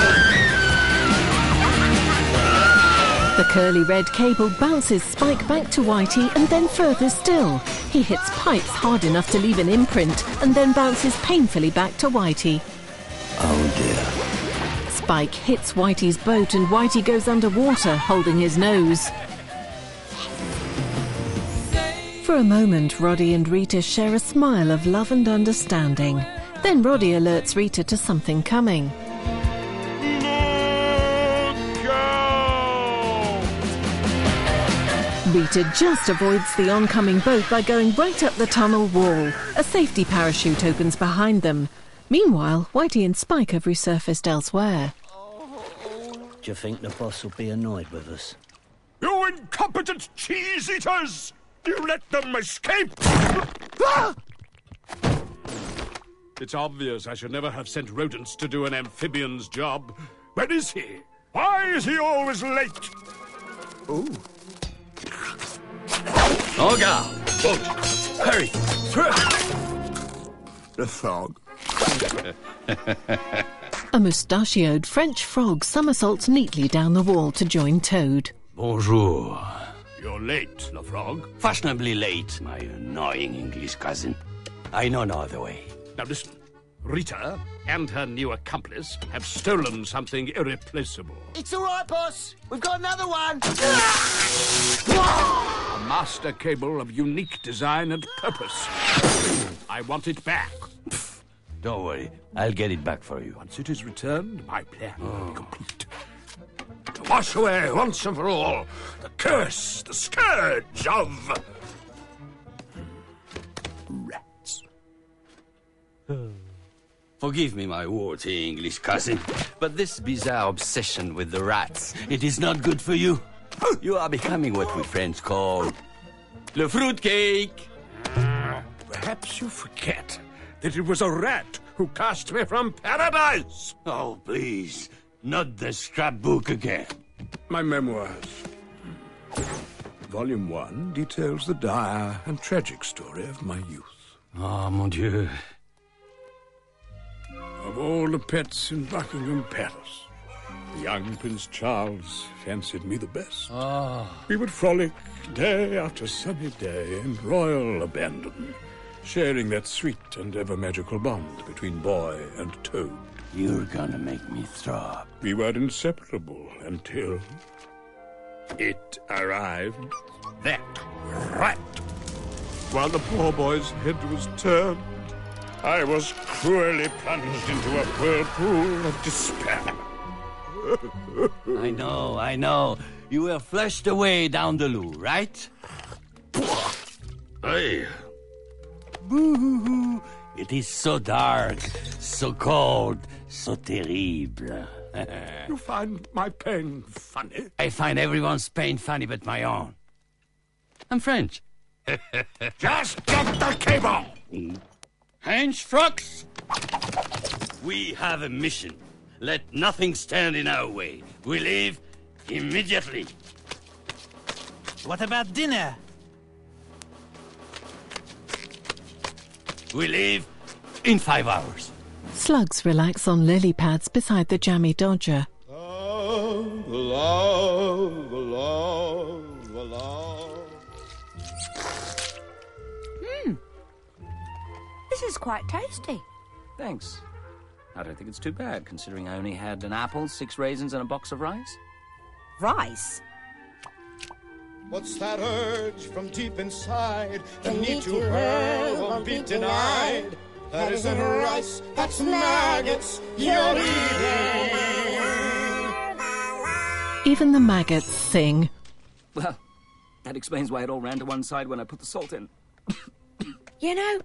The curly red cable bounces Spike back to Whitey and then further still. He hits pipes hard enough to leave an imprint and then bounces painfully back to Whitey. Oh, dear. Spike hits Whitey's boat and Whitey goes underwater, holding his nose. For a moment, Roddy and Rita share a smile of love and understanding. Then Roddy alerts Rita to something coming. Rita just avoids the oncoming boat by going right up the tunnel wall. A safety parachute opens behind them. Meanwhile, Whitey and Spike have resurfaced elsewhere. Do you think the boss will be annoyed with us? You incompetent cheese-eaters! You let them escape! It's obvious I should never have sent rodents to do an amphibian's job. Where is he? Why is he always late? Ooh. Olga! Boat! Hurry! The frog. A mustachioed French frog somersaults neatly down the wall to join Toad. Bonjour. You're late, the frog. Fashionably late, my annoying English cousin. I know no other way. Now listen. Rita and her new accomplice have stolen something irreplaceable. It's all right, boss. We've got another one. A master cable of unique design and purpose. I want it back. Don't worry, I'll get it back for you. Once it is returned, my plan will be complete. To wash away once and for all the curse, the scourge of rats. Forgive me, my warty English cousin, but this bizarre obsession with the rats, it is not good for you. You are becoming what we French call le fruitcake. Perhaps you forget that it was a rat who cast me from paradise. Oh, please, not the scrapbook again. My memoirs. Volume 1 details the dire and tragic story of my youth. Ah, mon Dieu. Of all the pets in Buckingham Palace, the young Prince Charles fancied me the best. We would frolic day after sunny day in royal abandon, sharing that sweet and ever-magical bond between boy and toad. You're gonna make me throw up. We were inseparable until it arrived. That rat. While the poor boy's head was turned, I was cruelly plunged into a whirlpool of despair. I know. You were flushed away down the loo, right? Hey. Boo-hoo-hoo. It is so dark, so cold, so terrible. You find my pain funny? I find everyone's pain funny but my own. I'm French. Just get the cable! Heinz Frocks! We have a mission. Let nothing stand in our way. We leave immediately. What about dinner? We leave in 5 hours. Slugs relax on lily pads beside the jammy Dodger. This is quite tasty. Thanks. I don't think it's too bad, considering I only had an apple, 6 raisins, and a box of rice. Rice? What's that urge from deep inside? The need to hurl won't be denied. That isn't rice, that's maggots you're eating. Even the maggots sing. Well, that explains why it all ran to one side when I put the salt in. You know,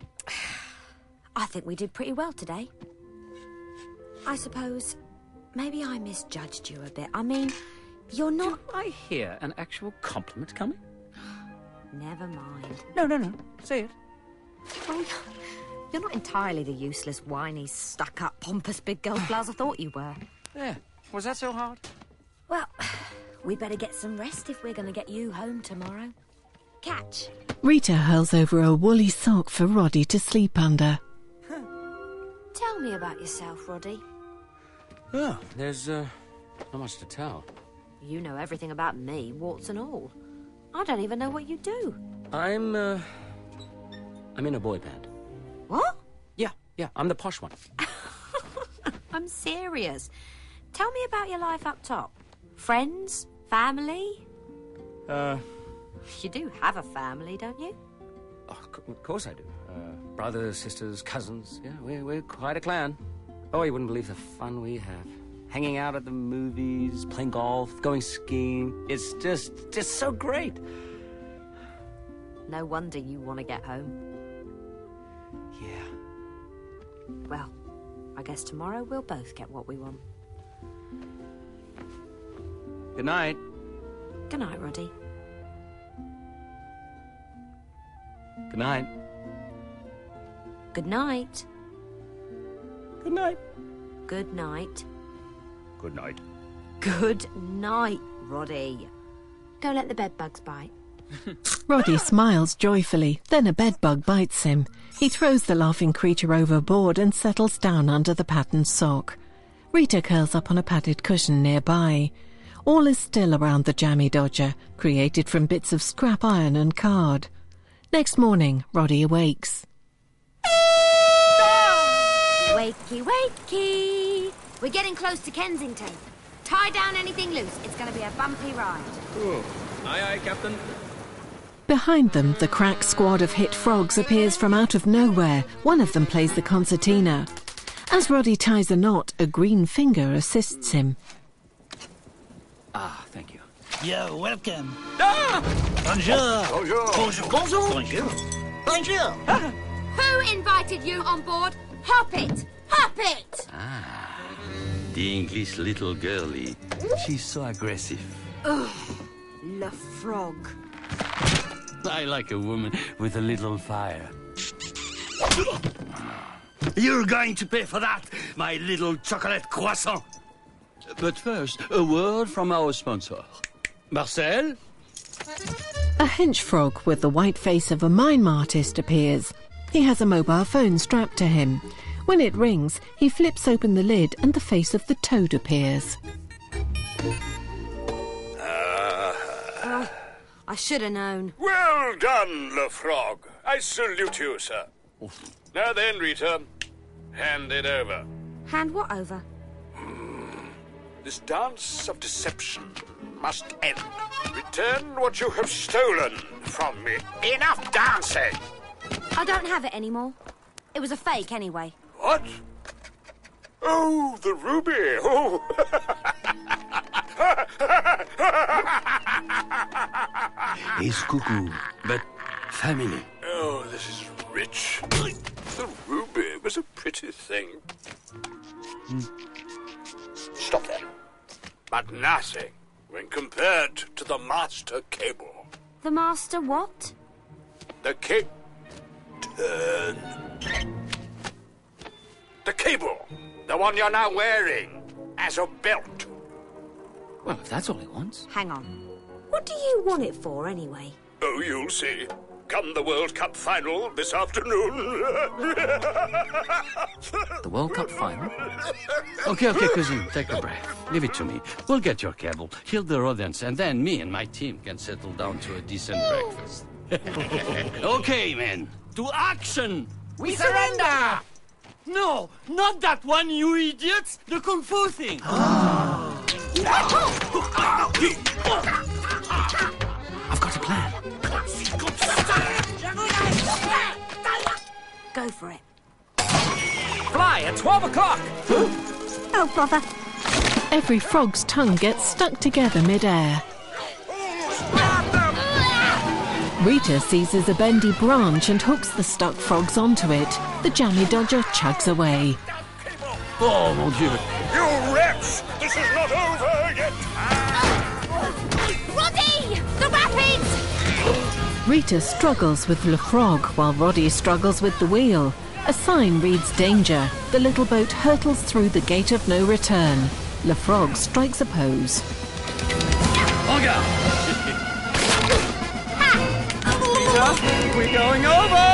I think we did pretty well today. I suppose maybe I misjudged you a bit. I mean, you're not... Do I hear an actual compliment coming? Never mind. No. Say it. Oh, you're not entirely the useless, whiny, stuck-up, pompous big girl flowers I thought you were. Yeah. Was that so hard? Well, we better get some rest if we're going to get you home tomorrow. Catch. Rita hurls over a woolly sock for Roddy to sleep under. Tell me about yourself, Roddy. Oh, there's not much to tell. You know everything about me, warts and all. I don't even know what you do. I'm in a boy band. What? Yeah, I'm the posh one. I'm serious. Tell me about your life up top. Friends? Family? You do have a family, don't you? Oh, of course I do. Brothers, sisters, cousins. Yeah, we're quite a clan. Oh, you wouldn't believe the fun we have. Hanging out at the movies, playing golf, going skiing. It's just so great. No wonder you want to get home. Yeah. Well, I guess tomorrow we'll both get what we want. Good night. Good night, Roddy. Good night. Good night. Good night. Good night. Good night. Good night, Roddy. Don't let the bedbugs bite. Roddy smiles joyfully, then a bedbug bites him. He throws the laughing creature overboard and settles down under the patterned sock. Rita curls up on a padded cushion nearby. All is still around the Jammy Dodger, created from bits of scrap iron and card. Next morning, Roddy awakes. Wakey, wakey! We're getting close to Kensington. Tie down anything loose. It's going to be a bumpy ride. Oh, aye, aye, Captain. Behind them, the crack squad of hit frogs appears from out of nowhere. One of them plays the concertina. As Roddy ties a knot, a green finger assists him. Ah, thank you. You're welcome. Ah! Bonjour. Bonjour. Bonjour. Bonjour. Bonjour. Who invited you on board? Hop it! Hop it! Ah, the English little girlie. She's so aggressive. Ugh, Le Frog. I like a woman with a little fire. You're going to pay for that, my little chocolate croissant. But first, a word from our sponsor. Marcel? A hench frog with the white face of a mime artist appears. He has a mobile phone strapped to him. When it rings, he flips open the lid and the face of the toad appears. I should have known. Well done, Le Frog. I salute you, sir. Now then, Rita, hand it over. Hand what over? This dance of deception must end. Return what you have stolen from me. Enough dancing! I don't have it anymore. It was a fake anyway. What? Oh, the ruby. Oh. He's cuckoo, but family. Oh, this is rich. The ruby was a pretty thing. Stop there. But nothing when compared to the master cable. The master what? The The cable. The one you're now wearing as a belt. Well, if that's all he wants. Hang on. What do you want it for, anyway? Oh, you'll see. Come the World Cup final this afternoon. The World Cup final? Okay, cousin, take a breath. Leave it to me. We'll get your cable, kill the rodents, and then me and my team can settle down to a decent breakfast. Okay, men, to action! We surrender! No, not that one, you idiots! The Kung Fu thing! I've got a plan. Go for it. Fly at 12 o'clock! Oh, bother. Every frog's tongue gets stuck together mid-air. Rita seizes a bendy branch and hooks the stuck frogs onto it. The Jammy Dodger chugs away. Oh, mon Dieu. You wretch! This is not over yet! Roddy! The rapids! Rita struggles with Le Frog while Roddy struggles with the wheel. A sign reads danger. The little boat hurtles through the gate of no return. Le Frog strikes a pose. We're going over!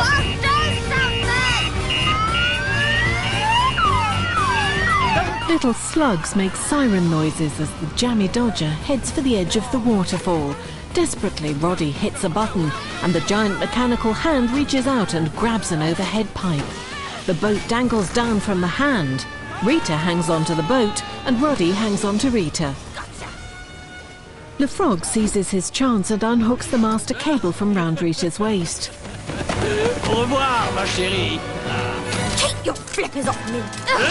Little slugs make siren noises as the Jammy Dodger heads for the edge of the waterfall. Desperately, Roddy hits a button, and the giant mechanical hand reaches out and grabs an overhead pipe. The boat dangles down from the hand. Rita hangs onto the boat, and Roddy hangs onto Rita. Le Frog seizes his chance and unhooks the master cable from round Rita's waist. Au revoir, ma chérie. Keep your flippers off me.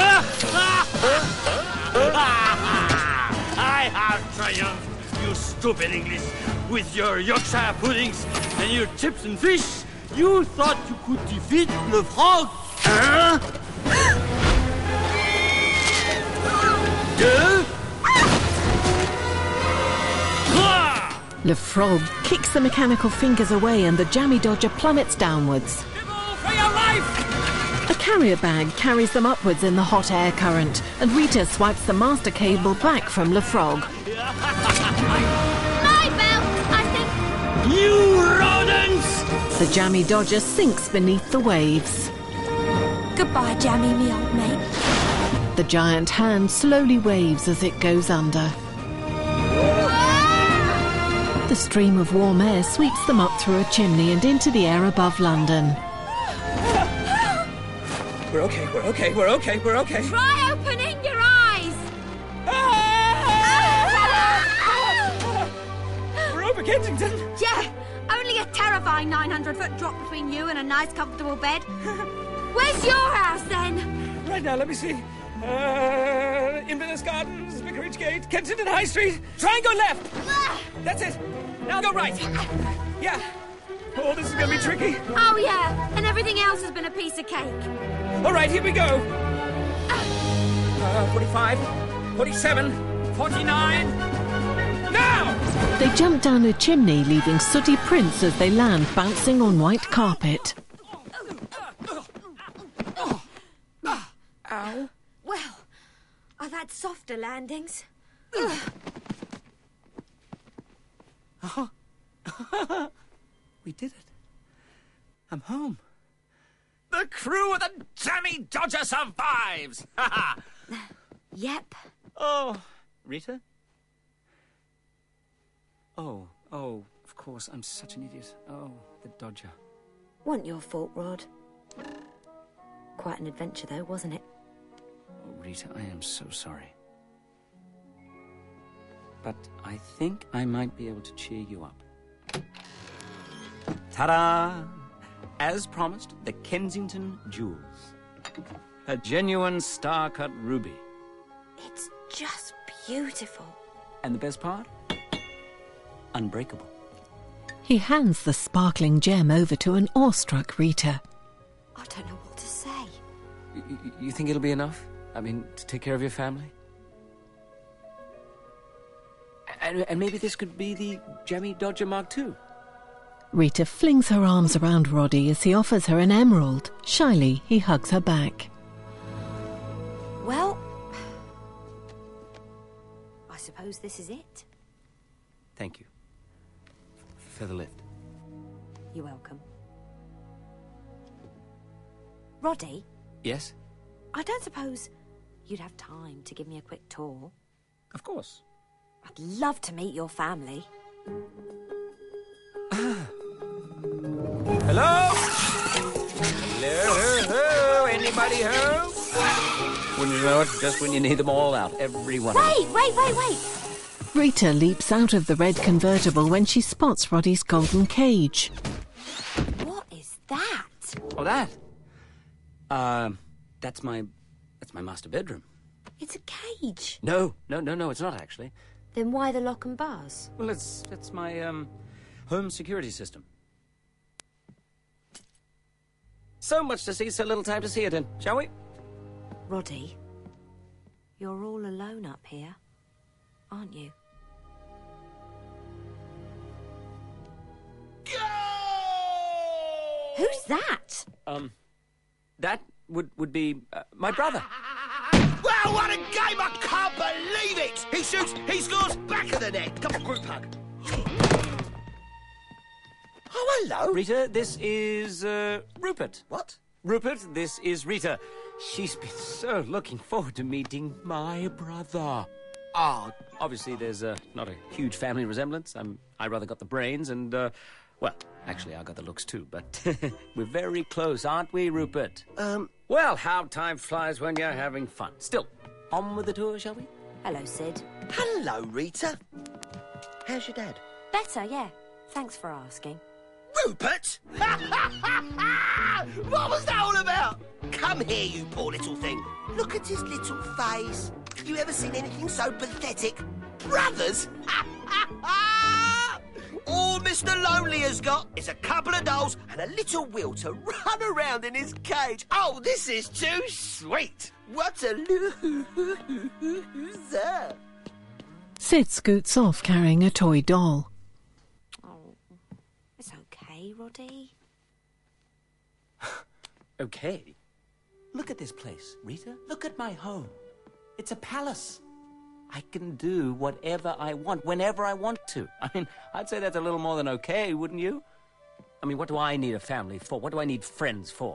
I have triumphed, you stupid English, with your Yorkshire puddings and your chips and fish. You thought you could defeat Le Frog? Huh? Le Frog kicks the mechanical fingers away and the jammy dodger plummets downwards. For your life! A carrier bag carries them upwards in the hot air current, and Rita swipes the master cable back from Le Frog. My belt, I think. You rodents! The jammy dodger sinks beneath the waves. Goodbye, Jammy, me old mate. The giant hand slowly waves as it goes under. The stream of warm air sweeps them up through a chimney and into the air above London. We're okay, we're okay, we're okay, we're okay. Try opening your eyes! We're over Kensington. Yeah, only a terrifying 900-foot drop between you and a nice, comfortable bed. Where's your house, then? Right now, let me see. Inverness Gardens, Vicarage Gate, Kensington High Street. Try and go left. That's it. Now go right. Yeah. Oh, this is going to be tricky. Oh, yeah, and everything else has been a piece of cake. All right, here we go. 45, 47, 49. Now! They jump down a chimney, leaving sooty prints as they land, bouncing on white carpet. Ow. Well, I've had softer landings. We did it. I'm home. The crew of the Jammy Dodger survives! Yep. Oh, Rita? Oh, of course, I'm such an idiot. Oh, the Dodger. Wasn't your fault, Rod. Quite an adventure, though, wasn't it? Oh, Rita, I am so sorry. But I think I might be able to cheer you up. Ta-da! As promised, the Kensington Jewels. A genuine star-cut ruby. It's just beautiful. And the best part? Unbreakable. He hands the sparkling gem over to an awestruck Rita. I don't know what to say. You think it'll be enough? I mean, to take care of your family? And maybe this could be the Jammy Dodger Mark II. Rita flings her arms around Roddy as he offers her an emerald. Shyly, he hugs her back. Well, I suppose this is it. Thank you. For the lift. You're welcome. Roddy? Yes? I don't suppose you'd have time to give me a quick tour? Of course. I'd love to meet your family. Hello? Hello? Anybody home? Wouldn't you know it? Just when you need them all out. Everyone. Wait! Rita leaps out of the red convertible when she spots Roddy's golden cage. What is that? Oh, that? That's my master bedroom. It's a cage. No, it's not actually. Then why the lock and bars? Well, it's my, home security system. So much to see, so little time to see it in, shall we? Roddy, you're all alone up here, aren't you? Who's that? That would be my brother. Well, what a game! I can't believe it! He shoots, he scores, back of the net. Come on, group hug. Oh, hello. Rita, this is, Rupert. What? Rupert, this is Rita. She's been so looking forward to meeting my brother. Oh, obviously there's, not a huge family resemblance. I rather got the brains and, well, actually I got the looks too, but we're very close, aren't we, Rupert? Well, how time flies when you're having fun. Still, on with the tour, shall we? Hello, Sid. Hello, Rita. How's your dad? Better, yeah. Thanks for asking. Rupert? What was that all about? Come here, you poor little thing. Look at his little face. Have you ever seen anything so pathetic? Brothers? All Mr. Lonely has got is a couple of dolls and a little wheel to run around in his cage. Oh, this is too sweet. What a loser. Sid scoots off carrying a toy doll. Roddy? Okay. Look at this place, Rita. Look at my home. It's a palace. I can do whatever I want, whenever I want to. I mean, I'd say that's a little more than okay, wouldn't you? I mean, what do I need a family for? What do I need friends for?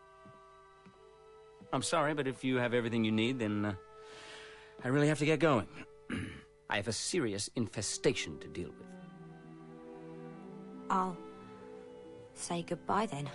I'm sorry, but if you have everything you need, then I really have to get going. I have a serious infestation to deal with. I'll say goodbye then.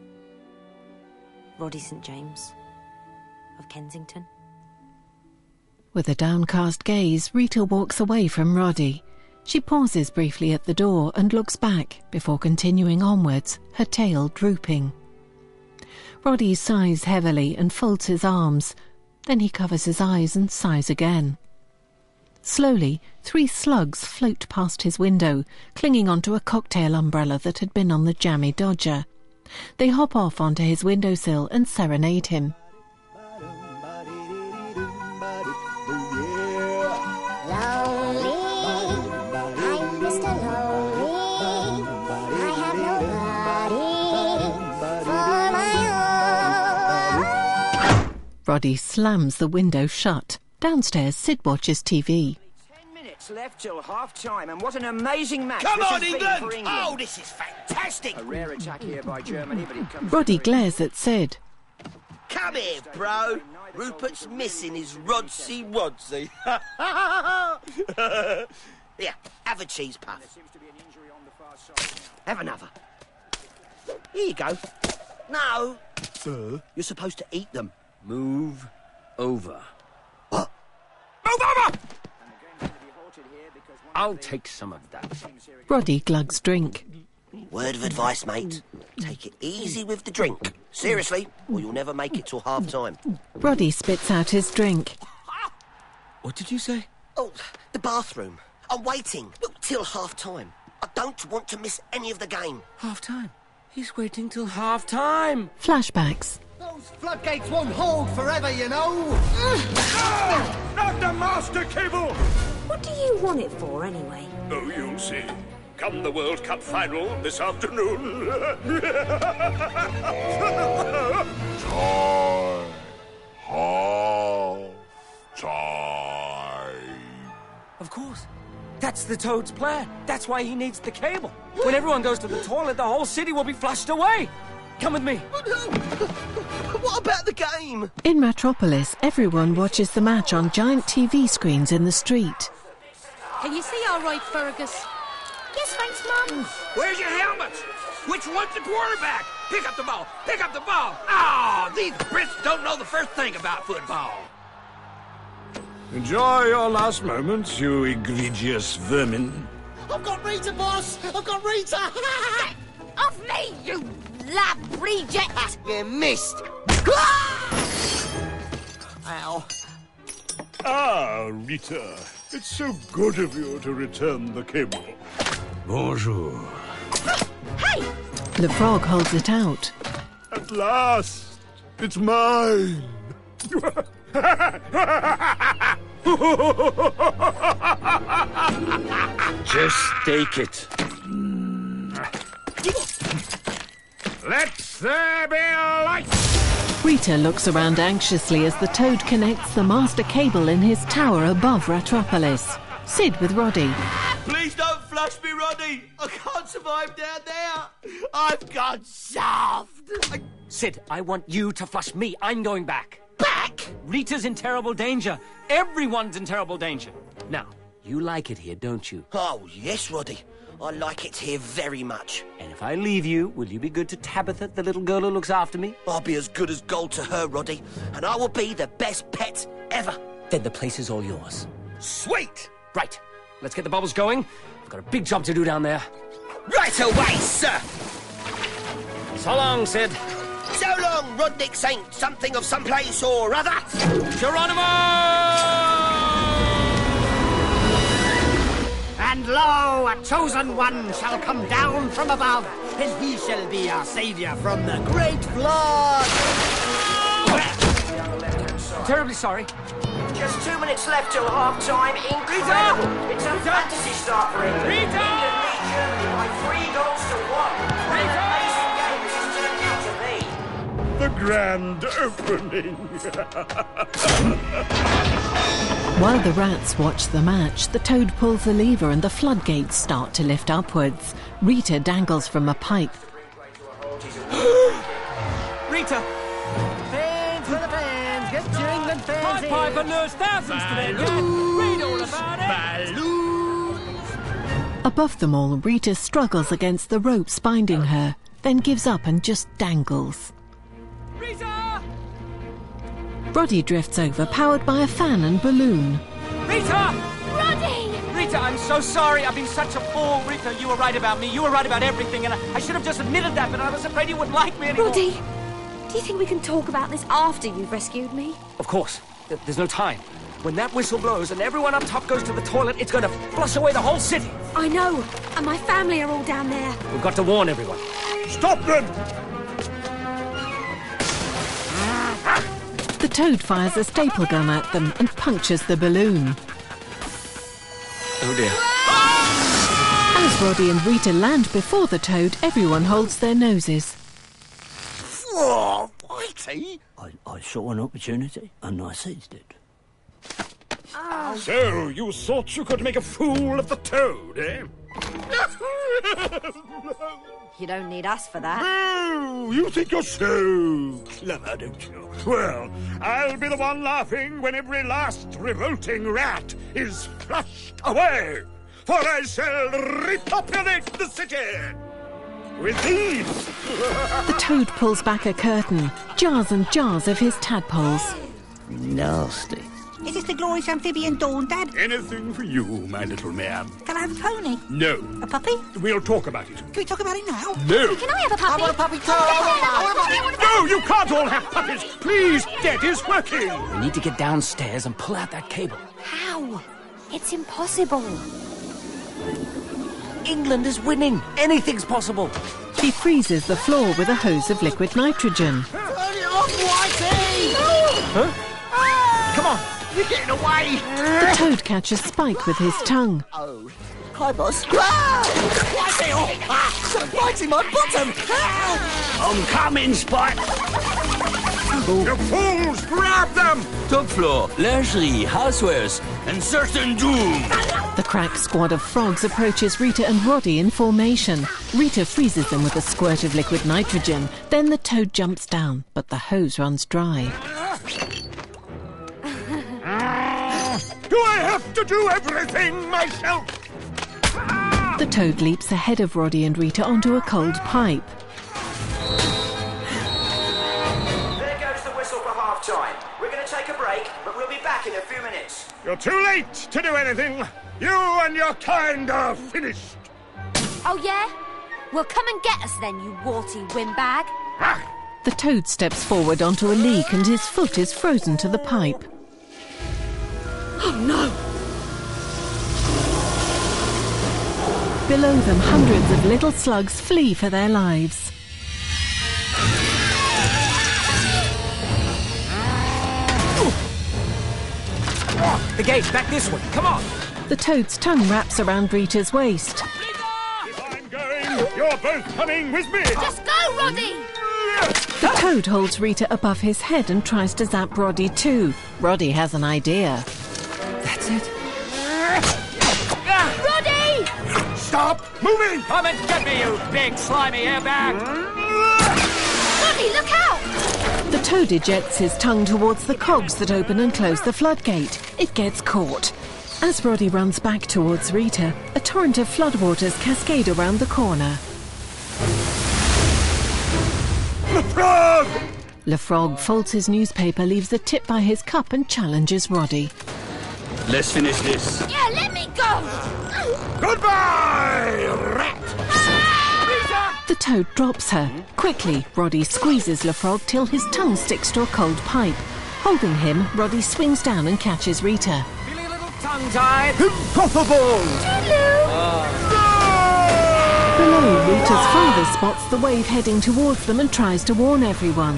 Roddy St. James of Kensington. With a downcast gaze, Rita walks away from Roddy. She pauses briefly at the door and looks back before continuing onwards, her tail drooping. Roddy sighs heavily and folds his arms. Then he covers his eyes and sighs again. Slowly, 3 slugs float past his window, clinging onto a cocktail umbrella that had been on the Jammy Dodger. They hop off onto his windowsill and serenade him. Roddy slams the window shut. Downstairs, Sid watches TV. 10 minutes left till half-time, and what an amazing match Come this on, has been England! for England! Oh, this is fantastic! A rare attack here by Germany, but it comes... Roddy glares at Sid. Come here, bro. Rupert's missing his Rodsy Rodsy. Here, have a cheese puff. Have another. Here you go. No. Sir? You're supposed to eat them. Move over. What? Move over! I'll take some of that. Roddy glugs drink. Word of advice, mate. Take it easy with the drink. Seriously, or you'll never make it till half-time. Roddy spits out his drink. What did you say? Oh, the bathroom. I'm waiting till half-time. I don't want to miss any of the game. Half-time? He's waiting till half-time. Flashbacks. Those floodgates won't hold forever, you know. Not the master cable! What do you want it for, anyway? Oh, you'll see. Come the World Cup final this afternoon. Time. Half-time. Of course. That's the Toad's plan. That's why he needs the cable. When everyone goes to the toilet, the whole city will be flushed away. Come with me. What about the game? In Metropolis, everyone watches the match on giant TV screens in the street. Can you see all right, Fergus? Yes, thanks, Mum. Where's your helmet? Which one's the quarterback? Pick up the ball. Pick up the ball. Ah, these Brits don't know the first thing about football. Enjoy your last moments, you egregious vermin. I've got Rita, boss! I've got Rita! Off me, you lab reject! You missed. Ow. Ah, Rita. It's so good of you to return the cable. Bonjour. Hey! The frog holds it out. At last, it's mine. Just take it. Let there be a light! Rita looks around anxiously as the Toad connects the master cable in his tower above Retropolis. Sid with Roddy. Please don't flush me, Roddy. I can't survive down there. I've got shaft. Sid, I want you to flush me. I'm going back. Back? Rita's in terrible danger. Everyone's in terrible danger. Now, you like it here, don't you? Oh, yes, Roddy. I like it here very much. And if I leave you, will you be good to Tabitha, the little girl who looks after me? I'll be as good as gold to her, Roddy. And I will be the best pet ever. Then the place is all yours. Sweet! Right. Let's get the bubbles going. I've got a big job to do down there. Right away, sir! So long, Sid. So long, Rodnick Saint something of someplace or other. Geronimo! And lo, a chosen one shall come down from above, and he shall be our saviour from the great flood. I'm terribly sorry. Just 2 minutes left till half-time. Incredible! It's a fantasy start for England. Rita! England lead Germany by 3 goals to 1. The grand opening. While the rats watch the match, the toad pulls the lever and the floodgates start to lift upwards. Rita dangles from a pipe. Rita! Fans for the fans! Get your England fans in! Piper lures thousands today, read all about it! Above them all, Rita struggles against the ropes binding her, then gives up and just dangles. Rita! Roddy drifts over, powered by a fan and balloon. Rita! Roddy! Rita, I'm so sorry. I've been such a fool. Rita, you were right about me. You were right about everything, and I should have just admitted that, but I was afraid you wouldn't like me anymore. Roddy, do you think we can talk about this after you've rescued me? Of course. There's no time. When that whistle blows and everyone up top goes to the toilet, it's going to flush away the whole city. I know, and my family are all down there. We've got to warn everyone. Stop them! The toad fires a staple gun at them and punctures the balloon. Oh dear. As Roddy and Rita land before the toad, everyone holds their noses. Whoa, Whitey! I saw an opportunity and I seized it. So, you thought you could make a fool of the toad, eh? You don't need us for that. Oh, you think you're so clever, don't you? Well, I'll be the one laughing when every last revolting rat is flushed away. For I shall repopulate the city with these. The toad pulls back a curtain, jars and jars of his tadpoles. Nasty. Is this the glorious amphibian Dawn, Dad? Anything for you, my little man. Can I have a pony? No. A puppy? We'll talk about it. Can we talk about it now? No. Can I have a puppy? I want a puppy too! I want a puppy! No, you can't all have puppies. Please, Dad is working. We need to get downstairs and pull out that cable. How? It's impossible. England is winning. Anything's possible. He freezes the floor with a hose of liquid nitrogen. Turn it off, Whitey! Huh? Come on. You're getting away! The toad catches Spike with his tongue. Oh. Hi, boss. Ah! Whitey! Oh! Ah! Whitey, my bottom! Ah! I'm coming, Spike! You fools, grab them! Top floor, lingerie, housewares, and certain doom. The crack squad of frogs approaches Rita and Roddy in formation. Rita freezes them with a squirt of liquid nitrogen. Then the toad jumps down, but the hose runs dry. Do I have to do everything myself? The toad leaps ahead of Roddy and Rita onto a cold pipe. There goes the whistle for half-time. We're going to take a break, but we'll be back in a few minutes. You're too late to do anything. You and your kind are finished. Oh, yeah? Well, come and get us then, you warty windbag. The toad steps forward onto a leak and his foot is frozen to the pipe. Oh, no! Below them, hundreds of little slugs flee for their lives. The gate, back this way. Come on. The toad's tongue wraps around Rita's waist. If I'm going, you're both coming with me. Just go, Roddy! The toad holds Rita above his head and tries to zap Roddy too. Roddy has an idea. That's it. Roddy! Stop moving! Come and get me, you big slimy airbag! Roddy, look out! The toad ejects his tongue towards the cogs that open and close the floodgate. It gets caught. As Roddy runs back towards Rita, a torrent of floodwaters cascade around the corner. The frog! Le Frog folds his newspaper, leaves the tip by his cup and challenges Roddy. Let's finish this. Yeah, let me go! Goodbye, rat! The toad drops her. Quickly, Roddy squeezes Le Frog till his tongue sticks to a cold pipe. Holding him, Roddy swings down and catches Rita. Feeling a little tongue-tied? Impossible! Below, Rita's father spots the wave heading towards them and tries to warn everyone.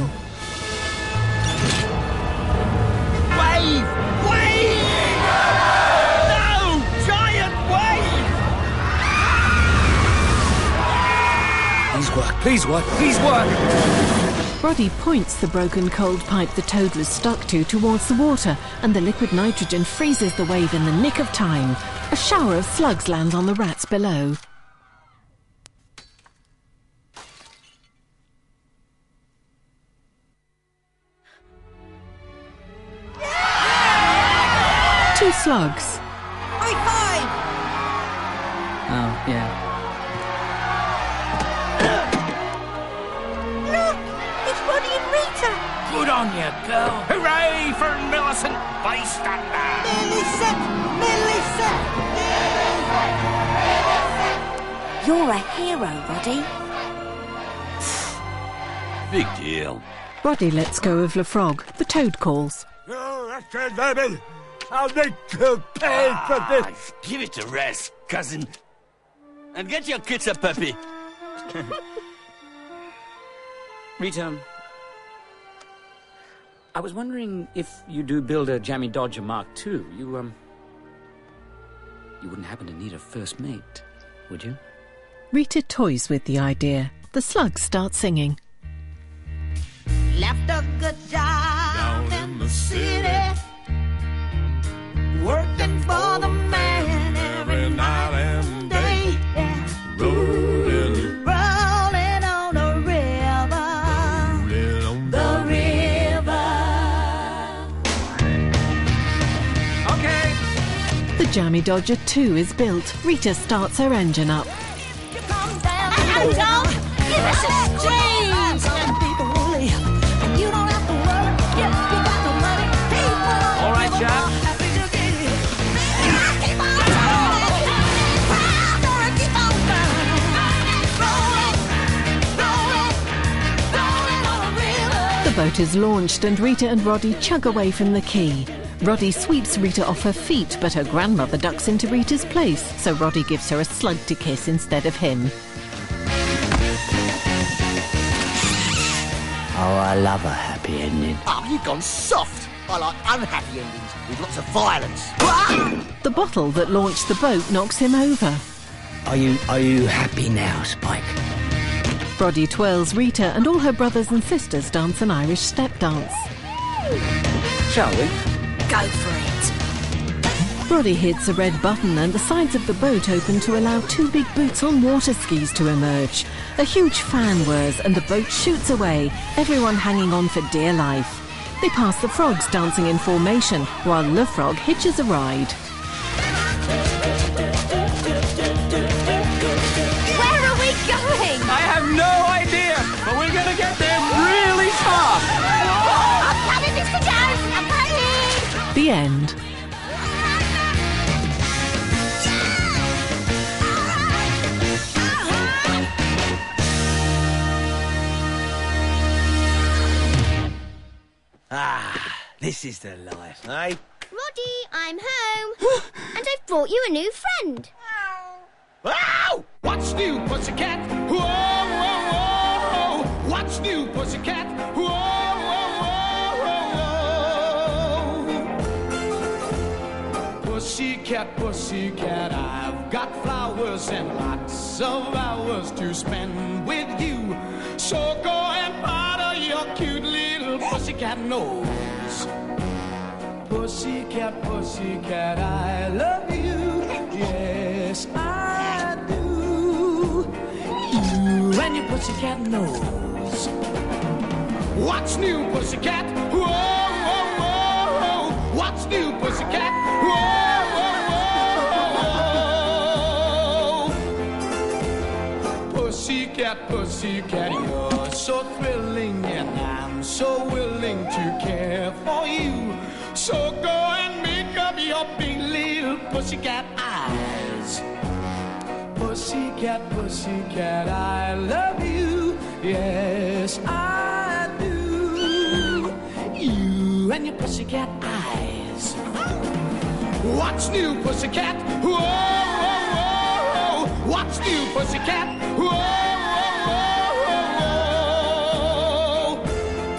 Wave! Wave! No! Giant wave! These were Please work. Please work. Roddy points the broken cold pipe the toad was stuck to towards the water, and the liquid nitrogen freezes the wave in the nick of time. A shower of slugs lands on the rats below. Two slugs. High five! Oh, yeah. Look! It's Roddy and Rita! Good on you, girl. Hooray for Millicent Bystander. Millicent! You're a hero, Roddy. Big deal. Roddy lets go of LeFrog. The toad calls. Oh, that's it, baby. I'll make you pay for this. Give it a rest, cousin. And get your kids a puppy. Rita, I was wondering if you do build a Jammy Dodger Mark II, you wouldn't happen to need a first mate, would you? Rita toys with the idea. The slugs start singing. Left a good job down in the city, working for the man every night and day. Rolling on the river, the river. Okay. The Jammy Dodger 2 is built. Rita starts her engine up. Hey, Tom! Give us a change! And you don't have to worry, you got the money. All right, chap. The boat is launched and Rita and Roddy chug away from the quay. Roddy sweeps Rita off her feet, but her grandmother ducks into Rita's place, so Roddy gives her a slug to kiss instead of him. Oh, I love a happy ending. Oh, you've gone soft. I like unhappy endings with lots of violence. The bottle that launched the boat knocks him over. Are you happy now, Spike? Roddy twirls Rita and all her brothers and sisters dance an Irish step dance. Shall we? Go for it. Roddy hits a red button and the sides of the boat open to allow two big boots on water skis to emerge. A huge fan whirs and the boat shoots away, everyone hanging on for dear life. They pass the frogs dancing in formation while LeFrog hitches a ride. Where are we going? I have no idea, but we're gonna get there really fast. I'm coming, Mr. Jones! I'm coming! The end. Ah, this is the life, eh? Roddy, I'm home. And I've brought you a new friend. Ow! What's new, pussycat? Whoa, whoa, whoa! What's new, pussycat? Whoa, whoa, whoa, whoa! Pussycat, pussycat, I've got flowers and lots of hours to spend with you. So go and powder your cute little pussycat nose. Pussycat, pussycat, I love you. Yes, I do. You and your pussycat nose. What's new, pussycat? Whoa, whoa, whoa. What's new, pussycat? Whoa, whoa, whoa. Pussycat, pussycat, you're so thrilling and I'm so willing to care for you. So go and make up your big little pussycat eyes. Pussycat, pussycat, I love you. Yes, I do. You and your pussycat eyes. What's new, pussycat? Whoa, whoa, whoa. What's new, pussycat? Whoa, whoa,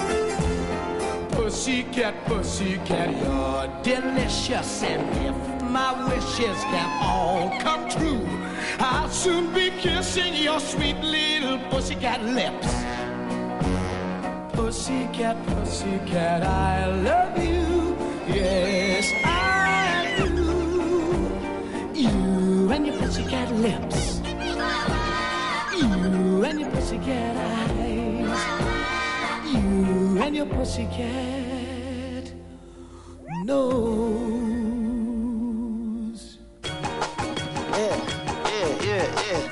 whoa. Pussycat, pussycat, you're delicious, and if my wishes can all come true. I'll soon be kissing your sweet little pussycat lips. Pussycat, pussycat, I love you. Yes, I do. You and your pussycat lips. You and your pussycat eyes. You and your pussycat nose. Yeah.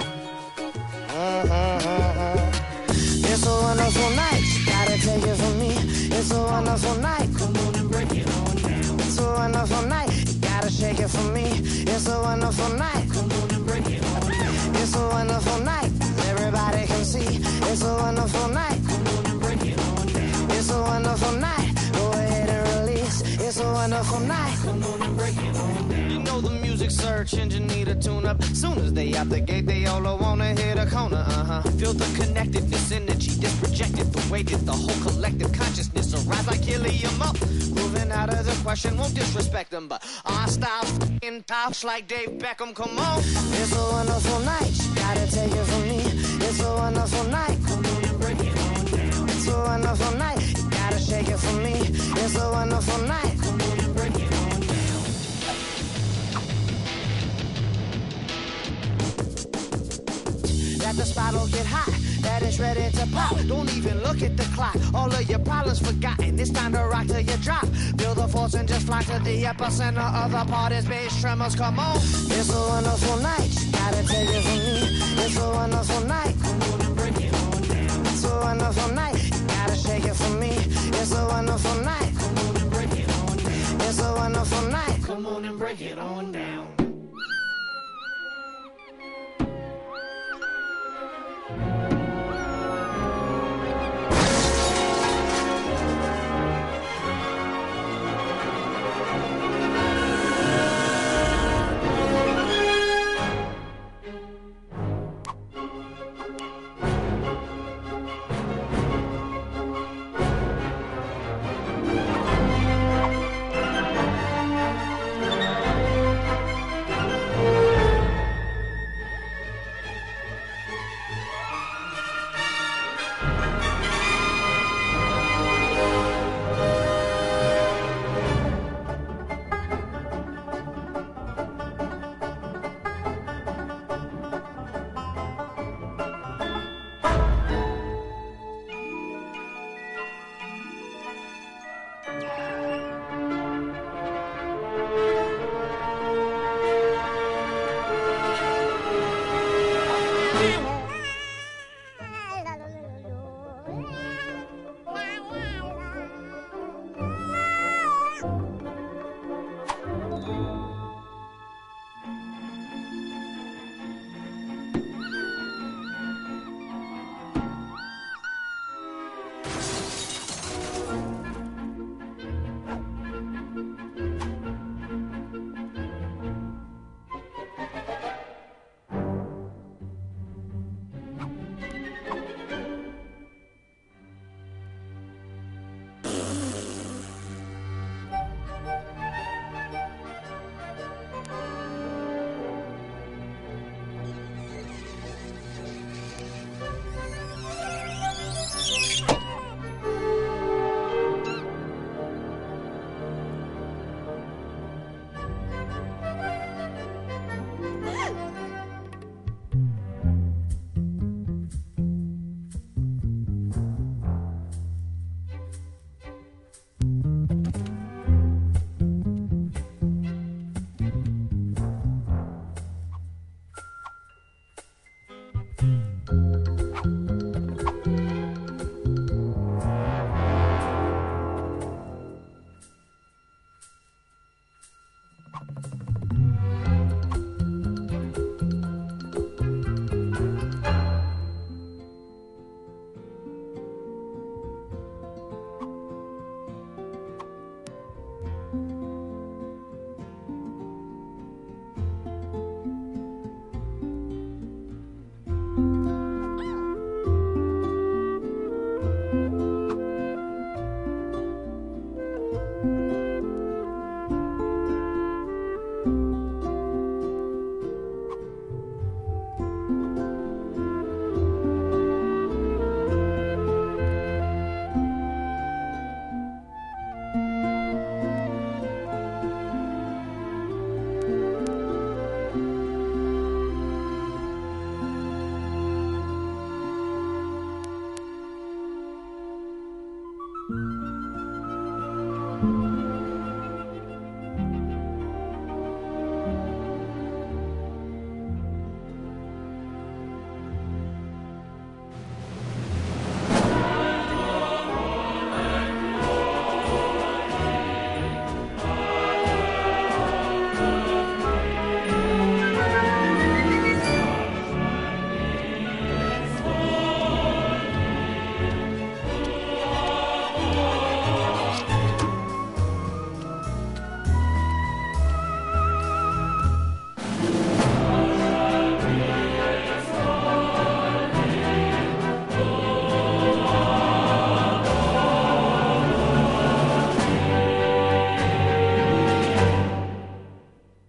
It's a wonderful night. Gotta take it from me. It's a wonderful night. Come on and break it on down. It's a wonderful night. Gotta shake it for me. It's a wonderful night. Come on and break it on down. It's a wonderful night. Everybody can see. It's a wonderful night. Come on and break it on down. It's a wonderful night. Go ahead and release. It's a wonderful night. Come on and break it on down. You know the music search engine need a tune-up. Soon as they out the gate, they all wanna hit a corner. Feel the connectedness, energy that's projected, the way that the whole collective consciousness arise like helium up. Moving out of the question, won't disrespect them, but our style in tops like Dave Beckham. Come on, it's a wonderful night. Gotta take it from me. It's a wonderful night. Come on and break it on down. It's a wonderful night. Gotta shake it for me. It's a wonderful night. Come on and break it on down. That the spot will get hot, that it's ready to pop. Don't even look at the clock, all of your problems forgotten. It's time to rock till you drop. Feel the force and just fly to the epicenter of the party's bass tremors. Come on, it's a wonderful night. Gotta take it from me. It's a wonderful night. Come on and break it on down. It's a wonderful night. Gotta shake it for me. It's a wonderful night. Come on and break it on down. It's a wonderful night. Come on and break it on down.